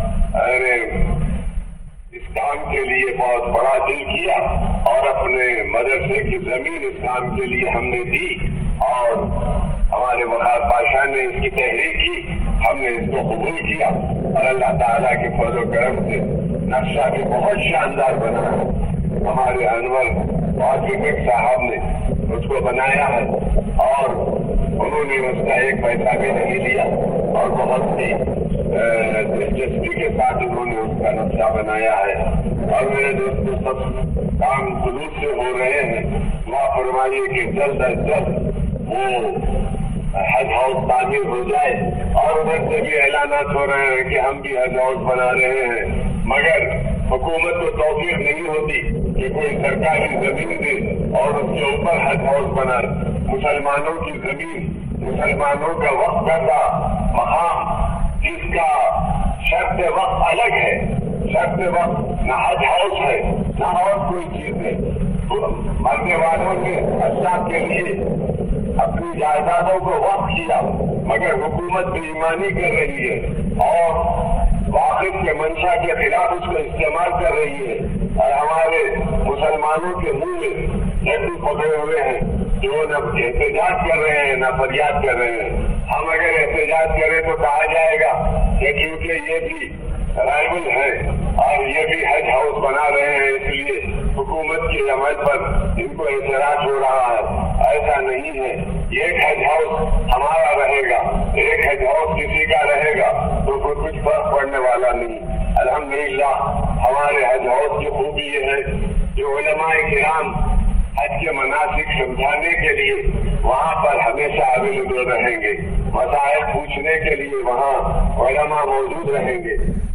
इस काम के लिए बहुत बड़ा दिल किया और अपने मदरसे की जमीन इस काम के लिए हमने दी और हमारे वहाब बादशाह ने इसकी तहरीक की, हमने इसको कबूल किया और अल्लाह ताला के फजल करम से नक्शा भी बहुत शानदार बना है। हमारे अनवर वाजिब साहब ने उसको बनाया है और उन्होंने उसका 1 पैसा भी नहीं लिया और बहुत ही दिलचस्पी के साथ उन्होंने उसका नक्शा बनाया है। और मेरे दोस्तों, सब काम खुलूस से हो रहे हैं। दुआ फरमाइए कि जल्द अज जल्द वो हज हाउस तामीर हो जाए। और उधर से भी ऐलानात हो रहे हैं कि हम भी हज हाउस बना रहे हैं, मगर हुकूमत को तौफीक नहीं होती कि कोई सरकारी जमीन दे और उसके ऊपर हज हाउस बनाए। मुसलमानों की जमीन, मुसलमानों का वक्त का मकाम, जिसका शर्त वक्त अलग है। शर्त वक्त न हज हाउस है न और कोई चीज है। मरने वालों ने अल्लाह के लिए अपनी जायदादों को वक्त किया, मगर हुकूमत बेईमानी कर रही है और वाक़िफ के मंशा के खिलाफ उसको इस्तेमाल कर रही है। और हमारे मुसलमानों के मुंह में लड्डू पकड़े हुए हैं, जो न एहतजाज कर रहे हैं न फरियाद कर रहे हैं। हम अगर एहतजाज करें तो कहा जाएगा कि क्योंकि ये भी राइवल है और ये भी हज हाउस बना रहे हैं, इसलिए हुकूमत के अमल पर इनको एतराज हो रहा है। ऐसा नहीं है। एक हज हाउस हमारा रहेगा, एक हज हाउस किसी का रहेगा, तो कोई कुछ फर्क पड़ने वाला नहीं। अल्हम्दुलिल्लाह हमारे हज हाउस की खूबी ये है कि उलमाए किराम حج کے مناسک سمجھانے کے لیے وہاں پر ہمیشہ اویلیبل رہیں گے، مسائل پوچھنے کے لیے وہاں علماء موجود رہیں گے۔